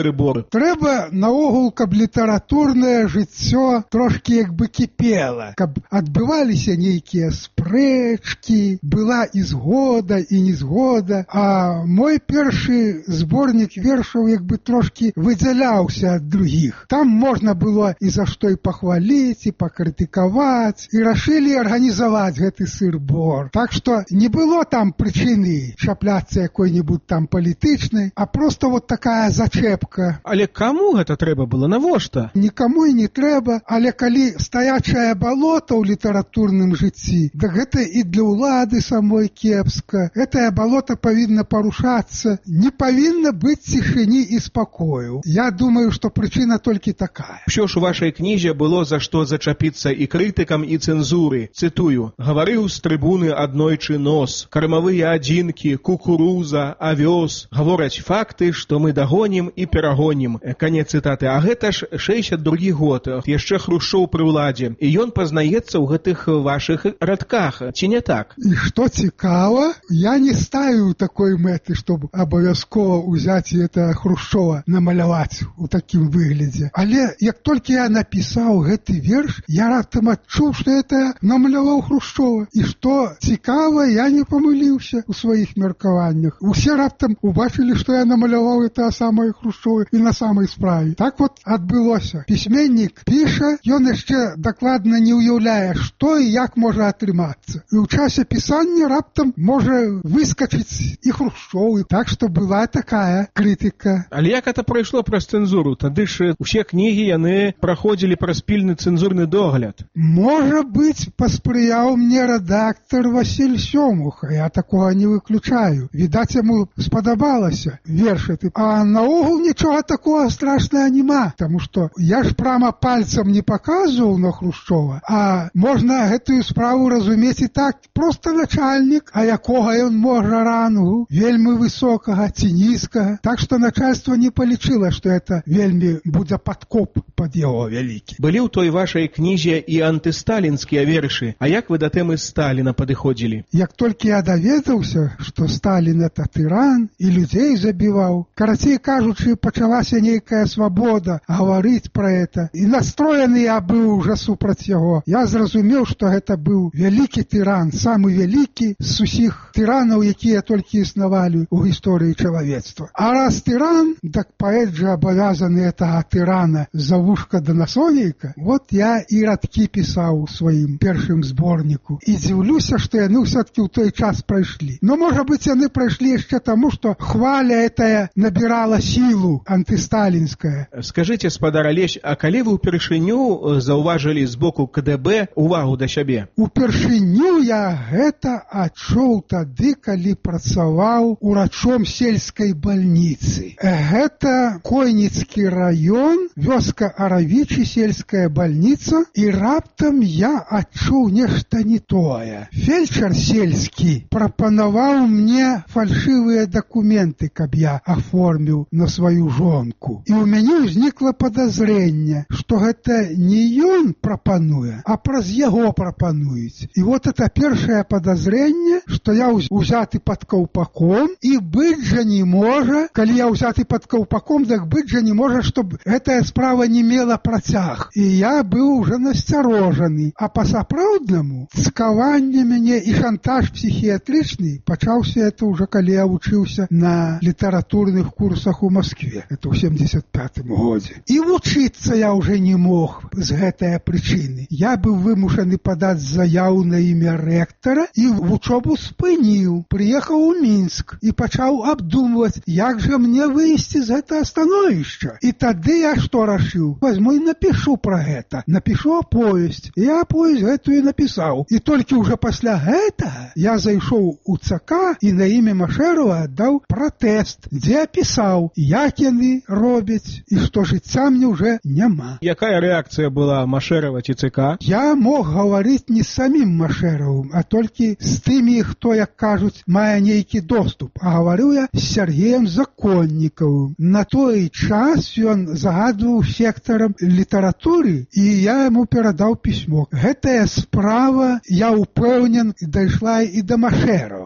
трэба наогул, каб літаратурнае жыццё трошкі як бы кіпела, каб адбываліся нейкія спрэчкі, была і згода, і незгода. А мой першы зборнік вершаў як бы трошкі выдзяляўся ад другіх. Там можна было і за што і пахваліць, і пакрытыкаваць, і рашылі арганізаваць гэты сыр-бор. Так што не было там прычыны чапляцца якой-небудзь там палітычнай, а просто вот такая зачэпка.
Але каму гэта трэба было? Навошта?
Нікаму і не трэба, але калі стаячае балота ў літаратурным жыцці, да гэта і для ўлады самой кепска. Гэтае балота павінна парушацца, не павінна быць цішыні і спакою. Я думаю, што прычына толькі такая.
Що ж у вашай кнізе было за што зачапіцца і крытыкам, і цэнзуры. Цытую: «Гаварыў з трыбуны аднойчы нос, кармавыя адзінкі, кукуруза, авёс. Гавораць факты, што мы дагонім і перагонім». Канец цытаты. А гэта ж 62 год, яшчэ Хрушчоў пры ўладзе. І ён пазнаецца ў гэтых вашых радках. Ці не так?
І што цікава, я не ставіў такой мэты, чтобы абавязкова ўзяць гэта Хрушчова намаляваць у такім выглядзе. Але як толькі я напісаў гэты верш, я раптам адчуў, што это намаляваў Хрушчова. І што цікава, я не памыліўся у сваіх меркаваннях. Усе раптам убачылі, што я намаляваў это самае Хрушчова і на самай справе. Так вот адбылося. Пісьменнік піша, ён яшчэ дакладна не ўяўляе, што і як можа атрымацца. І ў часе пісання раптам можа выскачыць і Хрушчоў. Так што была такая крытыка.
Але як это прайшло праз цэнзуру? Тады ж усе кнігі яны праходзілі праз пільны цэнзурны догляд.
Можа быць, паспрыяў мне рэдактар Васіль Сёмуха. Я такога не выключаю. Відаць, яму спадабалася вершы. А наогул нічога такога страшнага няма. Таму што я ж прама пальцам не паказваў на Хрушчова, а можна гэтую справу разумець і так. Проста начальнік, а якога ён можа рангу, вельмі высокага ці нізкага. Так што начальство не палічыла, што это вельмі будзе падкоп пад яго вялікі.
Былі ў той вашай кнізе і антысталінскія вершы. А як вы да тэмы Сталіна падыходзілі?
Як толькі я даведаўся, што Сталін это тыран і людзей забіваў, карацей кажучы, пачалася нейкая свабода гаварыць пра это. І настроены я быў уже супраць яго. Я зразумеў, што гэта быў вялікі тыран, самы вялікі з усіх тыранаў, якія толькі існавалі ў гісторыі чалавецтва. А раз тыран, так паэт жа абавязаны гэтага тырана за вушка да насонейка. Вот я і радкі пісаў у сваім першым зборніку. І дзіўлюся, што яны ўсё-такі ў той час прайшлі. Но, можа быць, яны прайшлі яшчэ таму, што хваля этая набірала сілу антысталінская.
Скажыце, спадар Алесь, а калі вы ўпершыню заўважылі з боку КДБ увагу да сябе?
Упершыню я гэта адчуў тады, калі працаваў урачом сельскай бальніцы. Гэта Койніцкі раён, вёска Аравічы, сельская бальніца, і раптам я адчуў нешта не тое. Фельчар сельскі прапанаваў мне фальшывыя дакументы, каб я аформіў на сваю жонку. І ў мяне ўзнікла падазрэнне, што гэта не ён прапануе, а праз яго прапануюць. І вот это першае падазрэнне, што я ўзяты пад каўпаком, і быць жа не можа, калі я ўзяты пад каўпаком, так быць жа не можа, чтоб гэтая справа не мела працяг. І я быў уже насцярожаны. А па-сапраўднаму цкаванне мяне і шантаж псіхіятрычны пачаўся это уже калі я вучыўся на літаратурных курсах у Москве. Это ў 75-м годзе. І вучыцца я уже не мог з гэтае прычыны. Я быў вымушаны падаць заяву на імя рэктара і вучобу спыніў. Прыехаў у Мінск і пачаў абдумваць, як жа мне выйсці з гэтага становішча. І тады я што рашыў? Возьму і напішу пра гэта. Напішу аповесць. Я аповесць гэтую напісаў. І толькі ўжо пасля гэтага я зайшоў у ЦК і на імя Машэрова даў пратэст, дзе апісаў, як яны робяць і што жыцця мне ўжо няма.
Якая рэакцыя была Машэрова ці ЦК?
Я мог гаварыць не з самім Машэравым, а толькі з тымі, хто, як кажуць, мае нейкі доступ. А гаварыў я з Сергеем Законнікавым. На той час ён загадваў сектарам літаратуры, і я яму перадаў пісьмо. Гэтая справа, я ўпэўнен, дайшла і да Машэрава.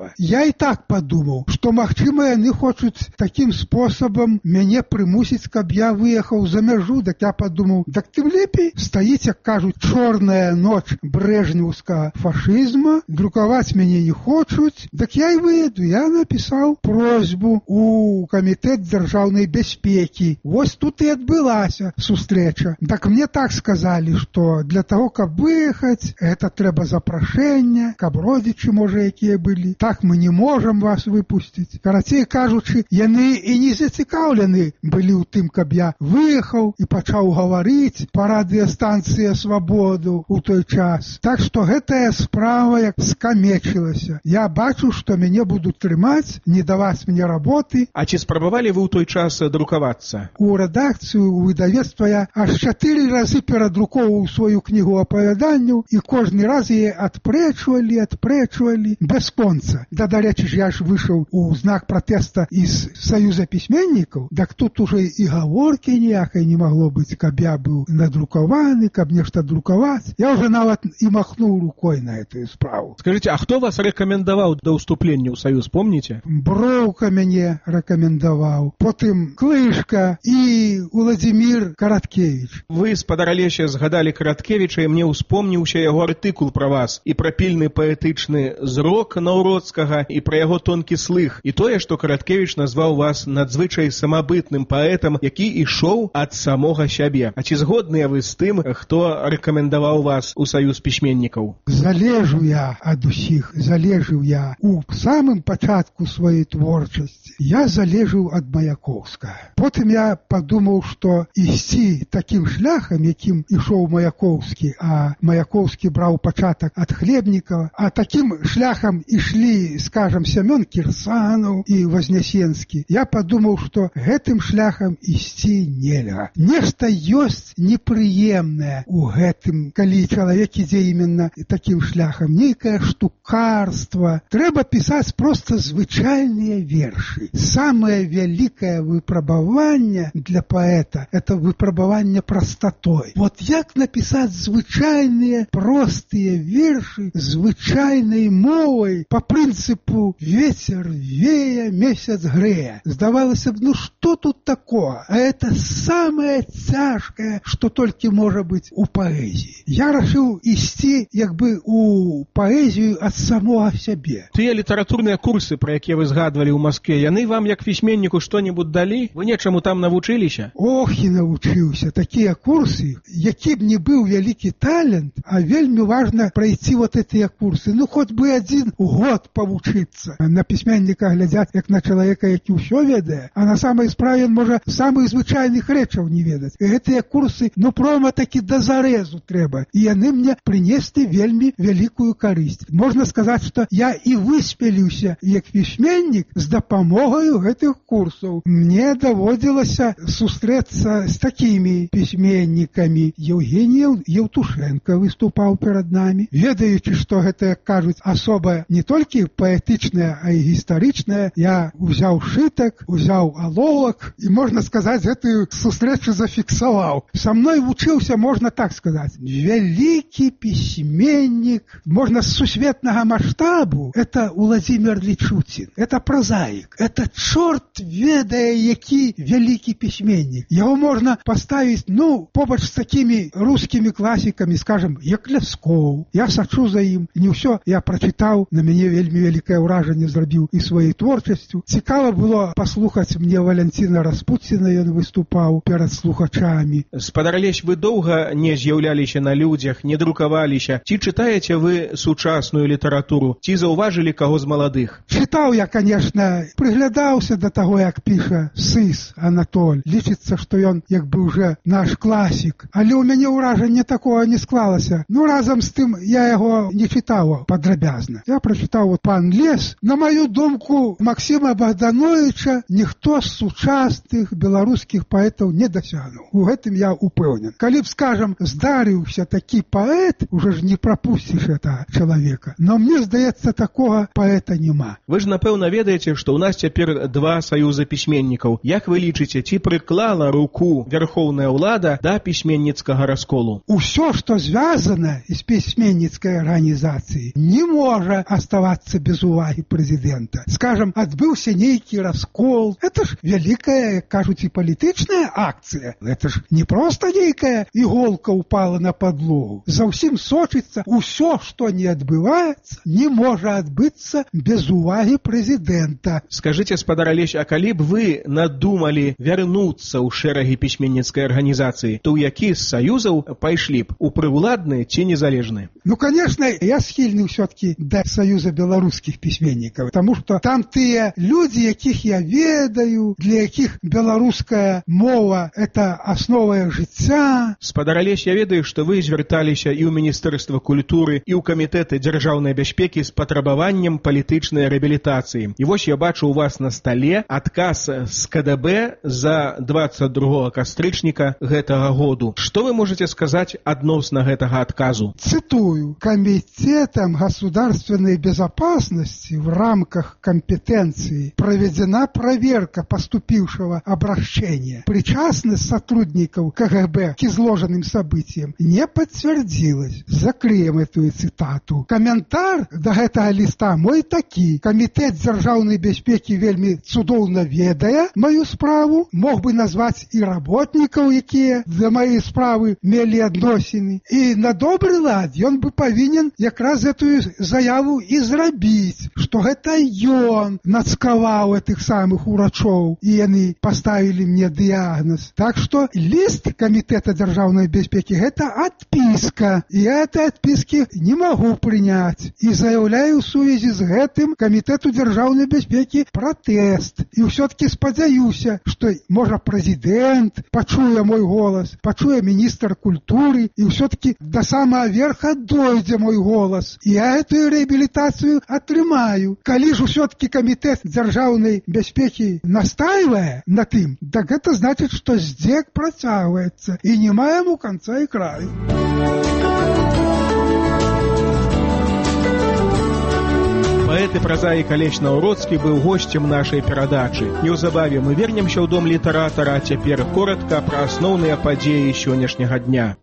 справа. Я і так падумаў, што, магчыма, яны хочуць такім спосабам мяне прымусіць, каб я выехаў за мяжу. Так я падумаў, так тым лепей стаіць, як кажуць, чорная ноч брэжнеўскага фашызма, друкаваць мяне не хочуць, так я і выеду. Я напісаў просьбу у камітэт дзяржаўнай бяспекі. Вось тут і адбылася сустрэча. Так мне так сказалі, што для таго, каб выехаць, гэта трэба запрашэнне, каб родзічы, можа, якія былі. Так мы не можам вас выпусціць. Карацей кажучы, яны і не зацікаўлены былі ў тым, каб я выехаў і пачаў гаварыць па радыёстанцыі «Свабоду» у той час. Так што гэтая справа як скамечылася. Я бачу, што мяне будуць трымаць, не даваць мне работы.
А ці спрабавалі вы ў той час друкавацца?
У рэдакцыю, у выдавецтва я аж 4 разы перадрукоўваў сваю кнігу апавяданняў, і кожны раз яе адпрэчвалі без конца. Да, дарэчы ж, я ж выйшаў у знак пратэста из Саюза пісьменнікаў, так тут уже і гаворкі ніякай не магло быць, каб я быў надрукаваны, каб нешта друкаваць. Я уже нават і махнуў рукой на эту справу.
Скажите, а хто вас рэкамендаваў да ўступлення ў Саюз, помните?
Броўка мяне рэкамендаваў, потым Клышка і Владзімір Караткевіч.
Вы, спадар Алеся, згадалі Караткевіча, і мне ўспомніўся яго артыкул пра вас, і пра пільны паэтычны зрок Наўроцкага, і пра яго тонкі слых, і тое, што Караткевіч назваў вас надзвычай самабытным паэтам, які ішоў ад самога сябе. А ці згодныя вы з тым, хто рэкамендаваў вас у Саюз пісьменнікаў?
Залежу я ад усіх, залежыў я у самым пачатку сваёй творчасці. Я залежыў ад Маяковскага. Потым я падумаў, што ісці такім шляхам, якім ішоў Маяковскі, а Маяковскі браў пачатак ад Хлебнікава, а такім шляхам ішлі, скажам, Сямён Кірсанаў і Вознесенскі. Я падумаў, што гэтым шляхам ісці нельга. Нешта ёсць непрыемнае у гэтым, калі чалавек ідзе іменно такім шляхам. Нейкае штукарства. Трэба пісаць проста звычайныя вершы. Самае вялікае выпрабаванне для паэта — это выпрабаванне прастатой. Вот як напісаць звычайныя, простыя вершы звычайнай мовай па прынцыпу «ветер вее, месяц грэе». Здавалася б, ну што тут такого? А это самае цяжкае, што толькі можа быць у паэзіі. Я рашыў ісці як бы у паэзію ад самога сябе.
Тыя літаратурныя курсы, пра якія вы згадвалі ў Маскве, яны вам як пісьменніку што-небудзь далі? Вы нечаму там навучыліся?
Ох, і навучыўся. Такія курсы, які б не быў вялікі талент, а вельмі важна прайсці вот гэтыя курсы. Ну, хоць бы 1 год павучыцца. На пісьменніка глядзяць як на чалавека, які ўсё ведае, а на самай справе можа самых звычайных рэчаў не ведаць. І гэтыя курсы, ну, прома такі да зарэзу трэба. І яны мне прынеслі вельмі вялікую карысць. Можна сказаць, што я і выспеліўся як пісьменнік з дапамогаю гэтых курсаў. Мне даводзілася сустрэцца з такімі пісьменнікамі. Евгений Евтушенко выступаў перад намі. Ведаючы, што гэта, як кажуць, асоба не толькі паэтычная, а і гістарычная, я узяў шытак, узяў аловак і, можна сказаць, гэтую сустрэчу зафіксаваў. Са мной вучыўся, можна так сказаць, вялікі пісьменнік, можна з сусветнага маштабу. Это Владзімір Лічуцін, это празаік, это чорт ведае, які вялікі пісьменнік. Яго можна паставіць, ну, побач з такімі рускімі класікамі, скажем, як Ляскоў. Я сачу за ім. Не ўсё я прачытаў, на мяне вельмі вялікае ўражанне зрабіў і сваёй творчасцю. Цікава было паслухаць мне Валянціна Распуціна, ён выступаў перад слухачамі.
Спадар Алесь, вы доўга не з'яўляліся на людзях, не друкаваліся. Ці чытаеце вы сучасную літаратуру? Ці заўважылі каго з маладых?
Чытаў я, конечно, прыглядаўся да таго, як піша Сыс Анатоль. Лічыцца, што ён як бы уже наш класік. Але ў мяне ўражанне такого не склалася. Ну, разам з тым я яго не чытаў падрабязна. Я прачытаў вот «Пан Лес». На маю думку, Максіма Богдановича ніхто з сучасных беларускіх паэтаў не дасягнуў. У гэтым я упэўнен. Калі б, скажам, здарыўся такі паэт, уже ж не прапусціш этого чалавека. Но мне здаецца, такога паэта няма.
Вы ж, напэўна, ведаеце, што ў нас цяпер 2 саюза пісьменнікаў. Як вы лічыце, ці прыклала руку вярхоўная ўлада да пісьменніцкага расколу?
Усё, што звязана з пісьменніцкай арганізацыяй, не можа аставацца без уваги прэзідэнта. Скажам, адбыўся нейкі раскол. Это ж вялікая, кажуць, і палітычная акцыя. Это ж не проста нейкая іголка упала на падлогу. За ўсім сочыцца. Усё, што не адбываецца, не можа адбыцца без увагі прэзідэнта.
Скажыце, спадар Алесь, а калі б вы надумалі вярнуцца ў шэрагі пісьменніцкай арганізацыі, то ў які з саюзаў пайшлі б? У прыўладныя ці незалежныя?
Ну, конечно, я схільны ўсё-таки да Саюза беларускіх пісьменнікаў, таму што там тыя людзі, якіх я ведаю, для якіх беларуская мова — это аснова жыцця.
Спадар Алесь, я ведаю, што вы звярталіся і ў Міністэрства культуры, і ў камітэты дзяржаўнай бяспекі з патрабаваннем палітычнай рэабілітацыі. І вось я бачу у вас на стале адказ з КДБ за 22 кастрычніка гэтага году. Што вы можете сказаць адносна гэтага адказу?
Цитую. Комитетом государственной безопасности в рамках компетенции проведена проверка поступившего обращения. Причастность сотрудников КГБ к изложенным событиям не подтвердилась. Закроем эту цитату. Комментар до этого листа мой такі. Комитет дзяржаўнай бяспекі вельмі цудоўна ведае мою справу, мог бы назвать и работников, якія до моей справы мелі адносіны. И на добрый лад ён бы павінен якраз эту заяву і зрабіць, што гэта ён нацкаваў этих самых урачоў, і яны поставили мне диагноз. Так что лист Комитета дзяржаўнай бяспекі — гэта отписка, и я этой отписки не могу принять. И заявляю в сувязі з гэтым Комитету дзяржаўнай бяспекі протест. И все-таки спадзяюся, что можа президент пачуе мой голос, пачуе министр культуры, и все-таки до самого верха дойдзе мой голос. И я эту реабилитацию атрымаю. Калі ж все-таки Комитет дзяржаўнай бяспекі настаивае на тым, так это значит, что здзек працягваецца, и не маем конца и краю.
Паэт і празаік Алесь Наўроцкі быў госцем нашай перадачы. Неўзабаве мы вернемся ў дом літаратара, а цяпер коротка пра асноўныя падзеі сённяшняга дня.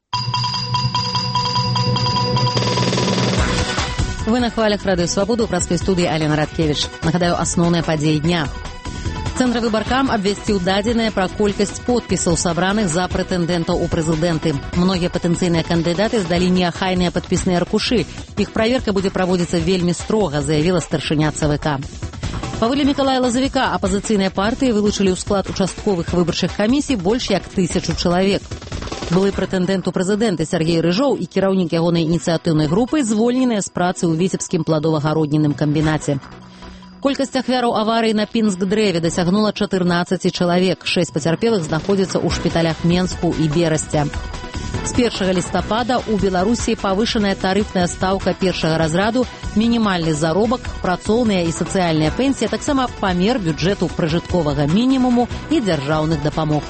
Вы на хвалях Радыё Свабода, ў працкай студыі Алена Радкевіч. Нагадаю, асноўныя падзеі дня. Цэнтрвыбаркам абвясціў дадзеныя пра колькасць подпісаў, сабраных за прэтэндэнтаў у прэзідэнты. Многія патэнцыйныя кандыдаты здалі неахайныя падпісныя аркушы. Іх праверка будзе праводзіцца вельмі строга, заявіла старшыня ЦВК. Па волі Мікалая Лазавіка апазіцыйныя партыі вылучылі ў склад участковых выбарчых камісій больш як 1000 чалавек. Былы прэтэндэнт у прэзідэнты Сяргей Рыжоў і кіраўнік ягонай ініцыятыўнай групы звольненыя з працы ў віцебскім пладова-гароднінным камбінаце. Колькасць ахвяраў аварыі на Пінск-дрэве дасягнула 14 чалавек. 6 пацярпелых знаходзяцца ў шпіталях Менску і Берасця. З 1 лістапада ў Беларусі павышаная тарыфная стаўка першага разраду, мінімальны заробак, працоўныя і сацыяльныя пенсіі, а таксама памер бюджэту пражытковага мінімуму і дзяржаўных дапамог.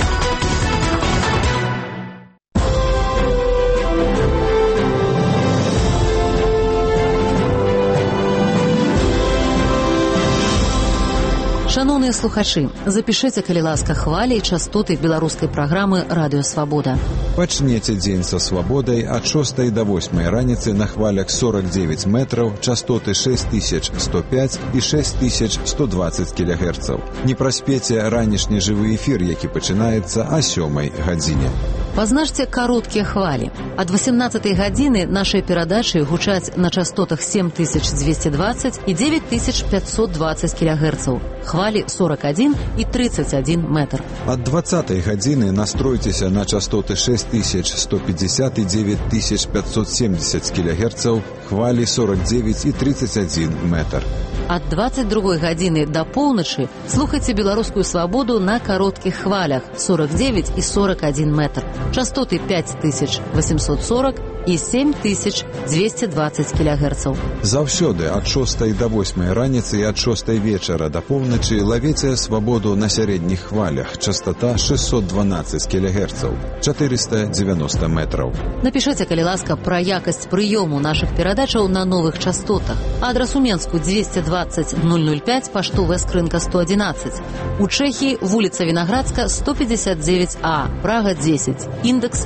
Шановныя слухачы, запішыце, калі ласка, хвалі і частоты беларускай праграмы «Радыё Свабода».
Пачнеце дзень са свабодай ад 6 до 8 раніцы на хвалях 49 метраў, частоты 6105 і 6120 кГц. Не праспеце ранішні жывы эфір, які пачынаецца о 7 гадзіне.
Пазначце кароткія хвалі. Ад 18 гадзіны нашай перадачы гучаць на частотах 7220 і 9520 кГц. Хвалі 41 і 31 метр.
Ад 20 гадзіны настройцеся на частоты 6150 і 9570 кГц, хвалі 49 і 31 метр.
Ад 22 гадзіны да поўначы слухайце беларускую свабоду на кароткіх хвалях 49 і 41 метр. Частоты 5840 і 7220 кГц.
Заўсёды ад 6 до 8 раніцы і ад 6 вечара да поўначы лавіце свабоду на сярэдніх хвалях. Частота 612 кГц, 490 метраў.
Напішыце, калі ласка, пра якасць прыёму нашых перадачаў на новых частотах. Адрас у Менску 220 005, паштовая скрынка 111. У Чэхіі вуліца Вінаградска 159А, Прага 10, індекс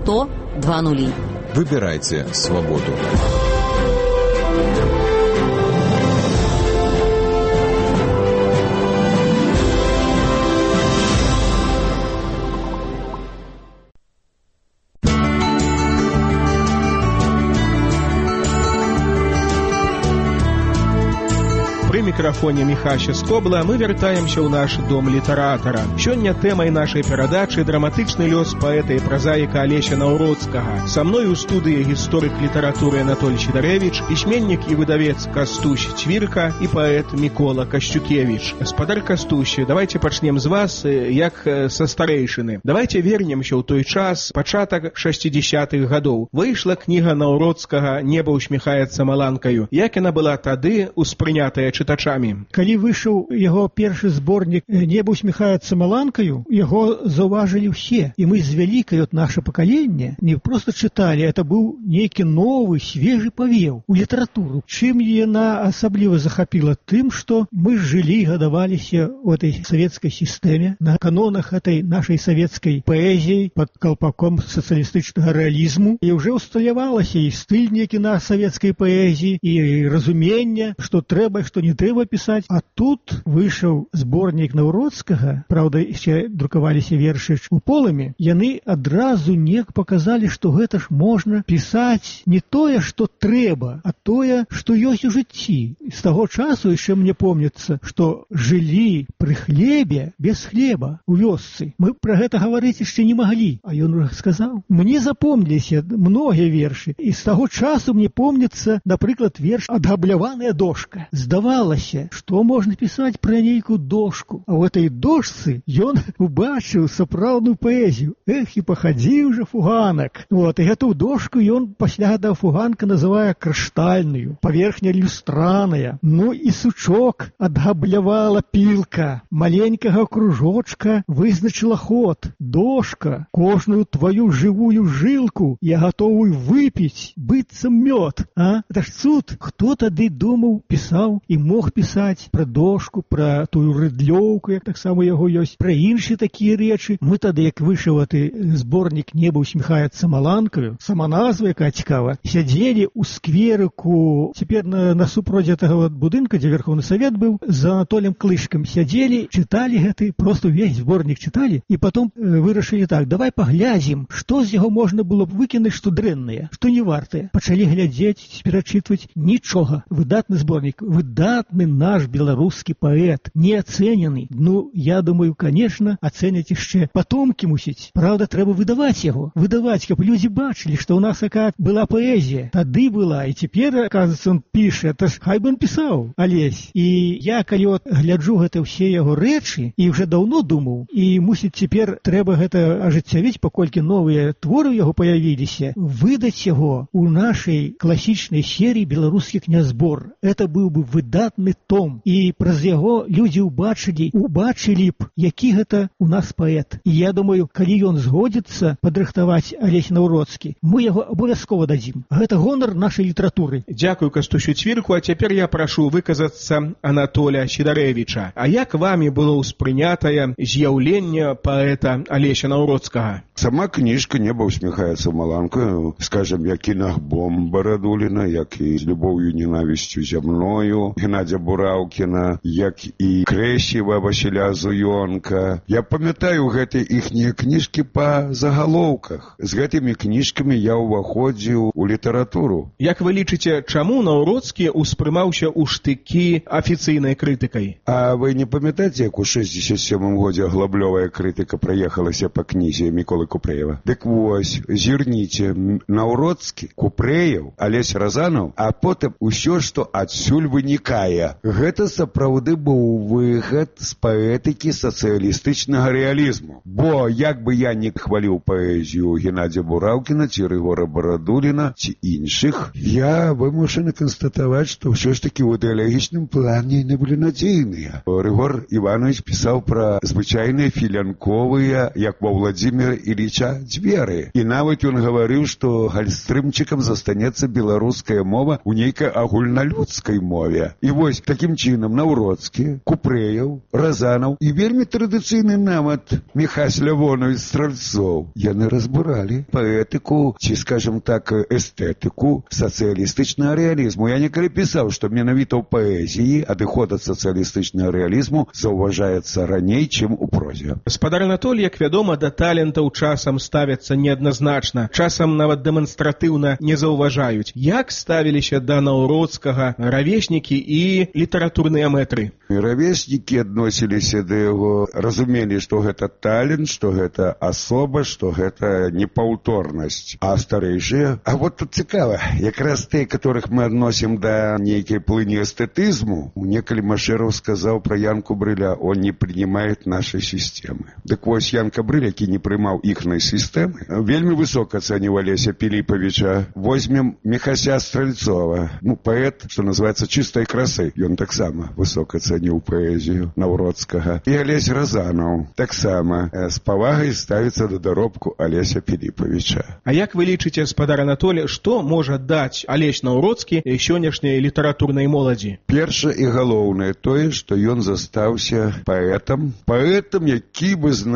100-20.
Выбирайте свободу.
мікрафоне Міхася Скобла мы вяртаемся ў наш дом літаратара. Сёння тэмай нашай перадачы драматычны лёс паэта і празаіка Алеся Наўроцкага. Са мной у студыі гісторык літаратуры Анатоль Сідарэвіч, пісьменнік і выдавец Кастусь Цвірка і паэт Мікола Касцюкевіч. Гаспадар Кастусь, давайте пачнем з вас, як са старэйшыны. Давайте вернемся ў той час, пачатак 60-х гадоў. Выйшла кніга Наўроцкага «Неба усміхаецца маланкаю». Як яна была тады успрынятая чытачамі?
Калі выйшаў яго першы зборнік «Неба усміхаецца маланкаю», яго заўважылі ўсе. І мы з вялікай, наше пакаленне, не проста чыталі, это быў нейкі новы, свежы павеў у літаратуру. Чым яна асабліва захапіла? Тым, што мы жылі і гадаваліся ў этой савецкай сістэме, на канонах этой нашай савецкай паэзіі пад калпаком сацыялістычнага рэалізму, і ўжо усталявалася і стыль нейкі на савецкай паэзіі, і разуменне, што трэба, што не трэба пісаць. А тут выйшаў зборнік Наўроцкага, правда, яшчэ друкаваліся вершы у полымі, яны адразу неяк паказалі, што гэта ж можна пісаць не тое, што трэба, а тое, што ёсць у жыцці. З таго часу яшчэ мне помніцца, што жылі пры хлебе без хлеба у вёсцы. Мы пра гэта гаварыць яшчэ не маглі, а ён уже сказаў. Мне запомніліся многія вершы, і з таго часу мне помніцца, напрыклад, верш «Адгабляваная дошка». Здавалася, што можна пісаць пра нейкую дошку, а ў этой дошцы ён убачыў сапраўдную паэзію. Эх, і пахадзіў жа фуганак. І гэту дошку ён пасля да фуганка называе крыштальную, паверхня люстраная. Ну і сучок адгаблявала пілка, маленькага кружочка вызначыла ход. Дошка, кожную твою жывую жылку я гатовую выпіць, быццам мёд. Это ж цуд. Хто тады думаў, пісаў і мог пісаць пра дошку, пра тую рыдлёўку, як таксама яго ёсць, пра іншыя такія рэчы. Мы тады, як выйшаў гэты зборнік «Неба усміхаецца маланкаю», сама назва, якая цікава, сядзелі ў скверыку, цяпер насупроць гэтага будынка, дзе Верховны Савет быў, з Анатолем Клышкам сядзелі, чыталі гэты, просто ўвесь зборнік чыталі, і потом вырашылі так, давай паглядзім, што з яго можна было б выкінуць, што дрэннае, што не вартае. Пачалі глядзець, перачытваць, нічога. Выдатны зборнік, выдатны наш беларускі паэт, неацэнены. Ну, я думаю, конечно, ацэняць яшчэ патомкі мусіць. Правда, трэба выдаваць яго, выдаваць, каб людзі бачылі, што ў нас якая была паэзія. Тады была, і цяпер, оказывается, он піша, то ж хай бы он пісаў, Алесь. І я, калі гляджу гэта ўсе яго рэчы, і вже даўно думаў, і мусіць цяпер трэба гэта ажыццявіць, паколькі новыя творы яго паявіліся, выдаць яго у нашай класічнай серыі «Беларускі князьбор». Это быў бы выдатны том, і праз яго людзі убачылі б, які гэта у нас паэт. І я думаю, калі ён згодзіцца падрыхтаваць Алесь Наўроцкі, мы яго абавязкова дадзім. Гэта гонар нашай літаратуры.
Дзякую Кастусю Цвірку, а цяпер я прашу выказацца Анатоля Сідарэвіча. А як вамі было ўспрынятае з'яўленне паэта Алеся Наўроцкага?
Сама кніжка «Неба усміхаецца маланкаю», скажем, як і Нагбом Барадуліна, як і з любоўю ненавісцю зямною Геннадзя Бураўкіна, як і Крэсіва Васіля Зуёнка. Я памятаю гэтыя іхнія кніжкі па загалоўках. З гэтымі кніжкамі я ўваходзіў у літаратуру.
Як вы лічыце, чаму Наўроцкі ўспрымаўся ў штыкі афіцыйнай крытыкай?
А вы не памятаеце, як у 67-м годзе глаблёвая крытыка праехалася па кнізе Міколы Купрэева? Дык вось, зірніце, Наўроцкі, Купрэев, Алесь Разанаў, а потым усё, што адсюль вынікае. Гэта сапраўды быў выхад з паэтыкі сацыялістычнага рэалізму. Бо, як бы я не хваліў паэзію Геннадзя Бураўкіна, ці Рыгора Барадуліна, ці іншых, я вымушаны канстатаваць, што ўсё ж такі ў ідэалагічным плане не былі надзейныя. Рыгор Іванович пісаў пра звычайныя філянковыя, як ва Владзіміра Іліча, дзверы. І нават ён гаварыў, што гальстрымчыкам застанецца беларуская мова ў нейкай агульналюдскай мове. І вось такім чынам Наўроцкі, Купрэев, Разанаў і вельмі традыцыйны нават Міхась Лявонович Стральцоў. Яны разбуралі паэтыку, ці, скажем так, эстэтыку сацыялістычнага рэалізму. Я некалі пісаў, што менавіта ў паэзіі адыход ад сацыялістычнага рэалізму заўважаецца раней, чым у прозе.
Гаспадар Анатоль, як вядома, да талентаў часам ставяцца неадназначна, часам нават дэманстратыўна не заўважаюць. Як ставіліся да Наўроцкага равеснікі і літаратурныя мэтры.
Равеснікі адносіліся да яго, разумелі, што гэта талент, што гэта асоба, што гэта непаўторнасць. А старэйшыя, а вот тут цікава, якраз тыя, которых мы адносім да нейкай плыні эстетызму, некалі Машэраў сказаў пра Янку Брыля, он не принимает нашей системы. Так вось Янка Брыль, які не прымаў іхнай сістэмы, вельмі высока ацаніў Алеся Піліпавіча. Возьмем Міхася Стральцова, паэт, што называецца чыстай красы. Ён таксама высока ацаніў паэзію Наўродскага. І Алесь Разанаў таксама з павагай ставіцца да даробку Алеся Піліпавіча.
А як вы лічыце, спадар Анатолій, што можа даць Алесь Наўродскі сённяшняй літаратурнай моладзі?
Першае і галоўнае тое, што ён застаўся паэтам, які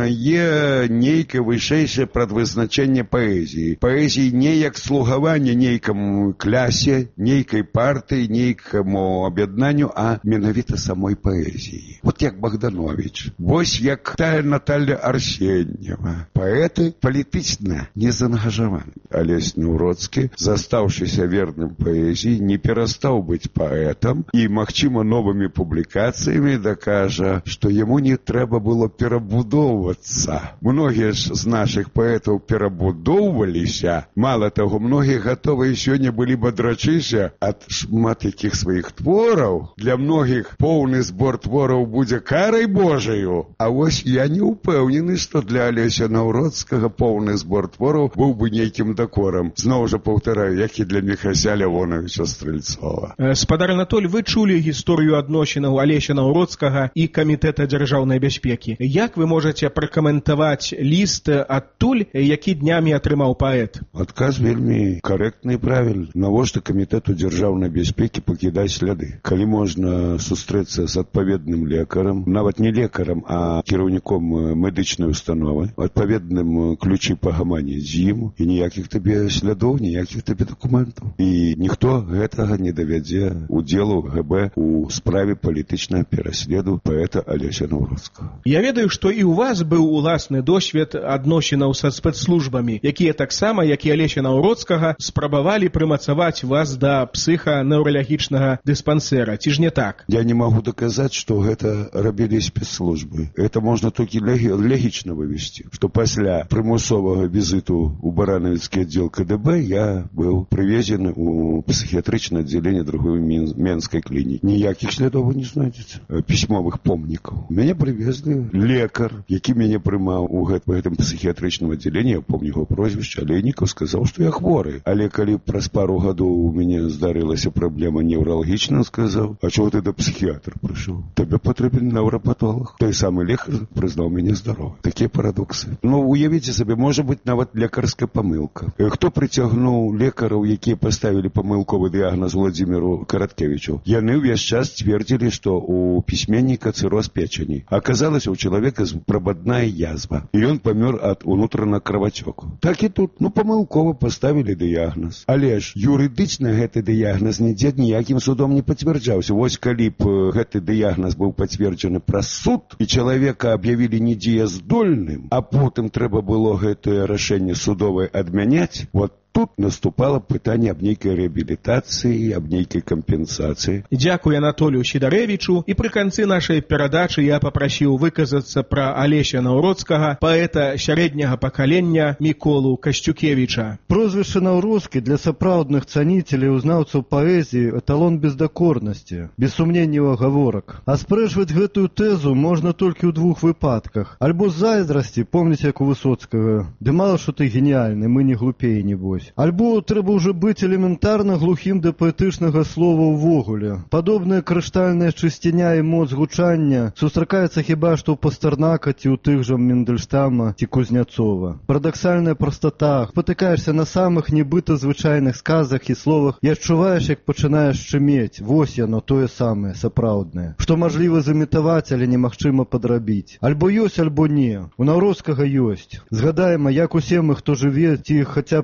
вызнае нейкае вышэйшае прадвызначэнне паэзіі. Паэзіі не як слугаванне нейкаму клясе, нейкай партыі, нейкаму аб'яднанню, а менавіта самой паэзіі. Вот як Богданович, вось як тая Наталья Арсеньева. Паэты палітычна не заангажаваны. Алесь Наўродскі, застаўшыся верным паэзіі, не перастаў быць паэтам і, магчыма, новымі публікацыямі дакажа, што яму не трэба было перабудоўвацца. Многія ж з нашых паэтаў перабудоўваліся. Мала таго, многія гатовыя сёння былі бадрачыся ад шмат якіх сваіх твораў. Для многіх поўны збор твораў будзе карай Божаю. А вось я не ўпэўнены, што для Алеся Наўродскага поўны збор твораў быў бы нейкім дакорам. Зноў жа паўтараю, як і для Міхася Лявоновича Стральцова.
Спадар Анатоль, вы чулі гісторыю адносінаў Алеся Наўродскага і Камітэта дзяржаўнай бяспекі. Як вы можаце пракаментаваць ліст адтуль, які днямі атрымаў паэт?
Адказ вельмі карэктны і правільны. Навошта Камітэту дзяржаўнай бяспекі пакідаць сляды? Калі можна сустрэцца з адпаведным лекарам, нават не лекарам, а кіраўніком медычнай установы, адпаведным ключы пагаманіць з ім, і ніякіх табе слядоў, ніякіх табе дакументаў. І ніхто гэтага не давядзе удзелу ГБ у справе палітычнага пераследу паэта Алеся Наўродскага.
Я ведаю, што і ў вас быў уласны досвед адносінаў са спецслужбамі, якія таксама, як і Алеся Наўродскага, спрабавалі прымацаваць вас да псіханеўралагічнага дыспансера. Ці ж не так?
Я не магу даказаць, што гэта рабілі спецслужбы. Это можна толькі логічна вывесці, што пасля прымусовага візіту ў баранавіцкі аддзел КДБ я быў прывезены ў псіхіятрычнае аддзяленне другой менскай клінікі. Ніякіх слядоў вы не знойдзеце. Пісьмовых помнікаў. Мяне прывезли лекар, які мяне прымаў у гэтым псіхіятрычным аддзяленні, я помню яго прозвішча, Алейнікаў, сказаў, што я хворы. Але калі праз пару гадоў у мяне здарылася праблема неўралагічная, сказаў, а чого ты да псіхіатра прыйшоў? Табе патрэбен неўрапатолог. Той самы лекар прызнаў мяне здаровым. Такія парадоксы. Уявіце сабе, можа быць нават лекарская памылка. Хто прыцягнуў лекараў, якія паставілі памылковы дыягназ Владзіміру Караткевічу? Яны ўвесь час цвердзілі, што у пісьменніка цыроз печані. Аказалася, у чалавека прабадная язва. І ён памёр ад унутранага кровацёку. Так і тут, памылкова паставілі дыягназ. Але ж юрыдычна гэты дыягназ нідзе ніякім судом не пацвярджаўся. Вось калі б гэты дыягназ быў пацверджаны праз суд, і чалавека аб'явілі недзеяздольным, а потым трэба было гэтае рашэнне судовае адмяняць, тут наступало пытанне аб нейкай рэабілітацыі, аб нейкай кампенсацыі.
Дзякуй Анатолію Сідарэвічу. І пры канцы нашай перадачы я папрасіў выказацца пра Алеся Наўродскага, паэта сярэдняга пакалення Міколу Касцюкевіча.
Прозвішча Наўродскі для сапраўдных цаніцеляў, узнаўцаў паэзіі эталон бездакорнасці, без сумненняў агаворак. Аспрэчваць гэтую тэзу можна толькі ў двух выпадках. Альбо з зайздрасці, помніце, як у Высоцкага, ды мала што ты геніяльны, мы не глупей, небось. Альбо трэба ўжо быць элементарна глухім да паэтычнага слова ўвогуле. Падобная крыштальная чысціня і моц гучання сустракаецца хіба што ў Пастарнака ці ў тых жа Мендельштама ці Кузняцова. Парадаксальная прастата. Патыкаешся на самых нібыта звычайных сказах і словах і адчуваеш, як пачынаеш шчымець. Вось яно, тое самае, сапраўднае. Што мажліва замітаваць, але немагчыма падрабіць. Альбо ёсць, альбо не. У Наўродскага ёсць. Згадаем, як усе мы, хто жыве, ці хаця б імкнецца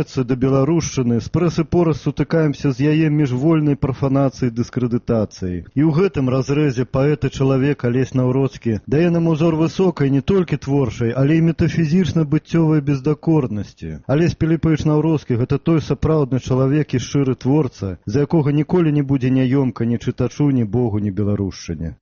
імкнецца да беларушчыны, з прэсы пораз сутыкаемся з яе міжвольнай прафанацыяй і дыскрэдытацыяй. І ў гэтым разрэзе паэт і чалавек Алесь Наўроцкі дае нам узор высокай не толькі творчай, але і метафізічна-быццёвай бездакорнасці. Алесь Піліпавіч Наўроцкі — гэта той сапраўдны чалавек і шчыры творца, за якога ніколі не будзе няёмка ні чытачу, ні богу, ні беларушчыне.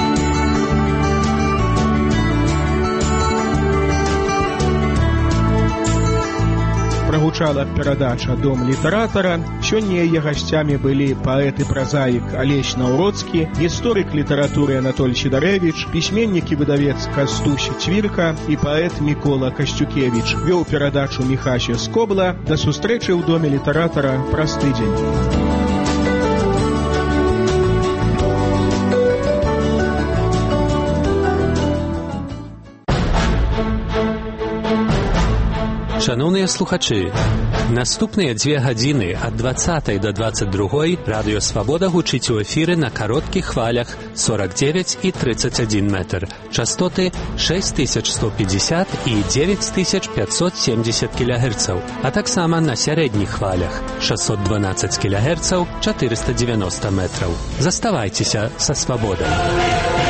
Прагучала перадача «Дом літаратара». Сёння яе гасцямі былі паэт і празаік Алесь Наўроцкі, гісторык літаратуры Анатоль Сідарэвіч, пісьменнік і выдавец Кастусь Цвірка і паэт Мікола Касцюкевіч. Вёў перадачу Міхася Скобла. Да сустрэчы ў Доме літаратара праз тыдзень.
Шановныя слухачы, наступныя 2 гадзіны ад 20 до 22 Радыё Свабода гучыць у эфіры на кароткіх хвалях 49 і 31 метр, частоты 6150 і 9570 кГц, а таксама на сярэдніх хвалях 612 кГц, 490 метраў. Заставайцеся са Свабодай.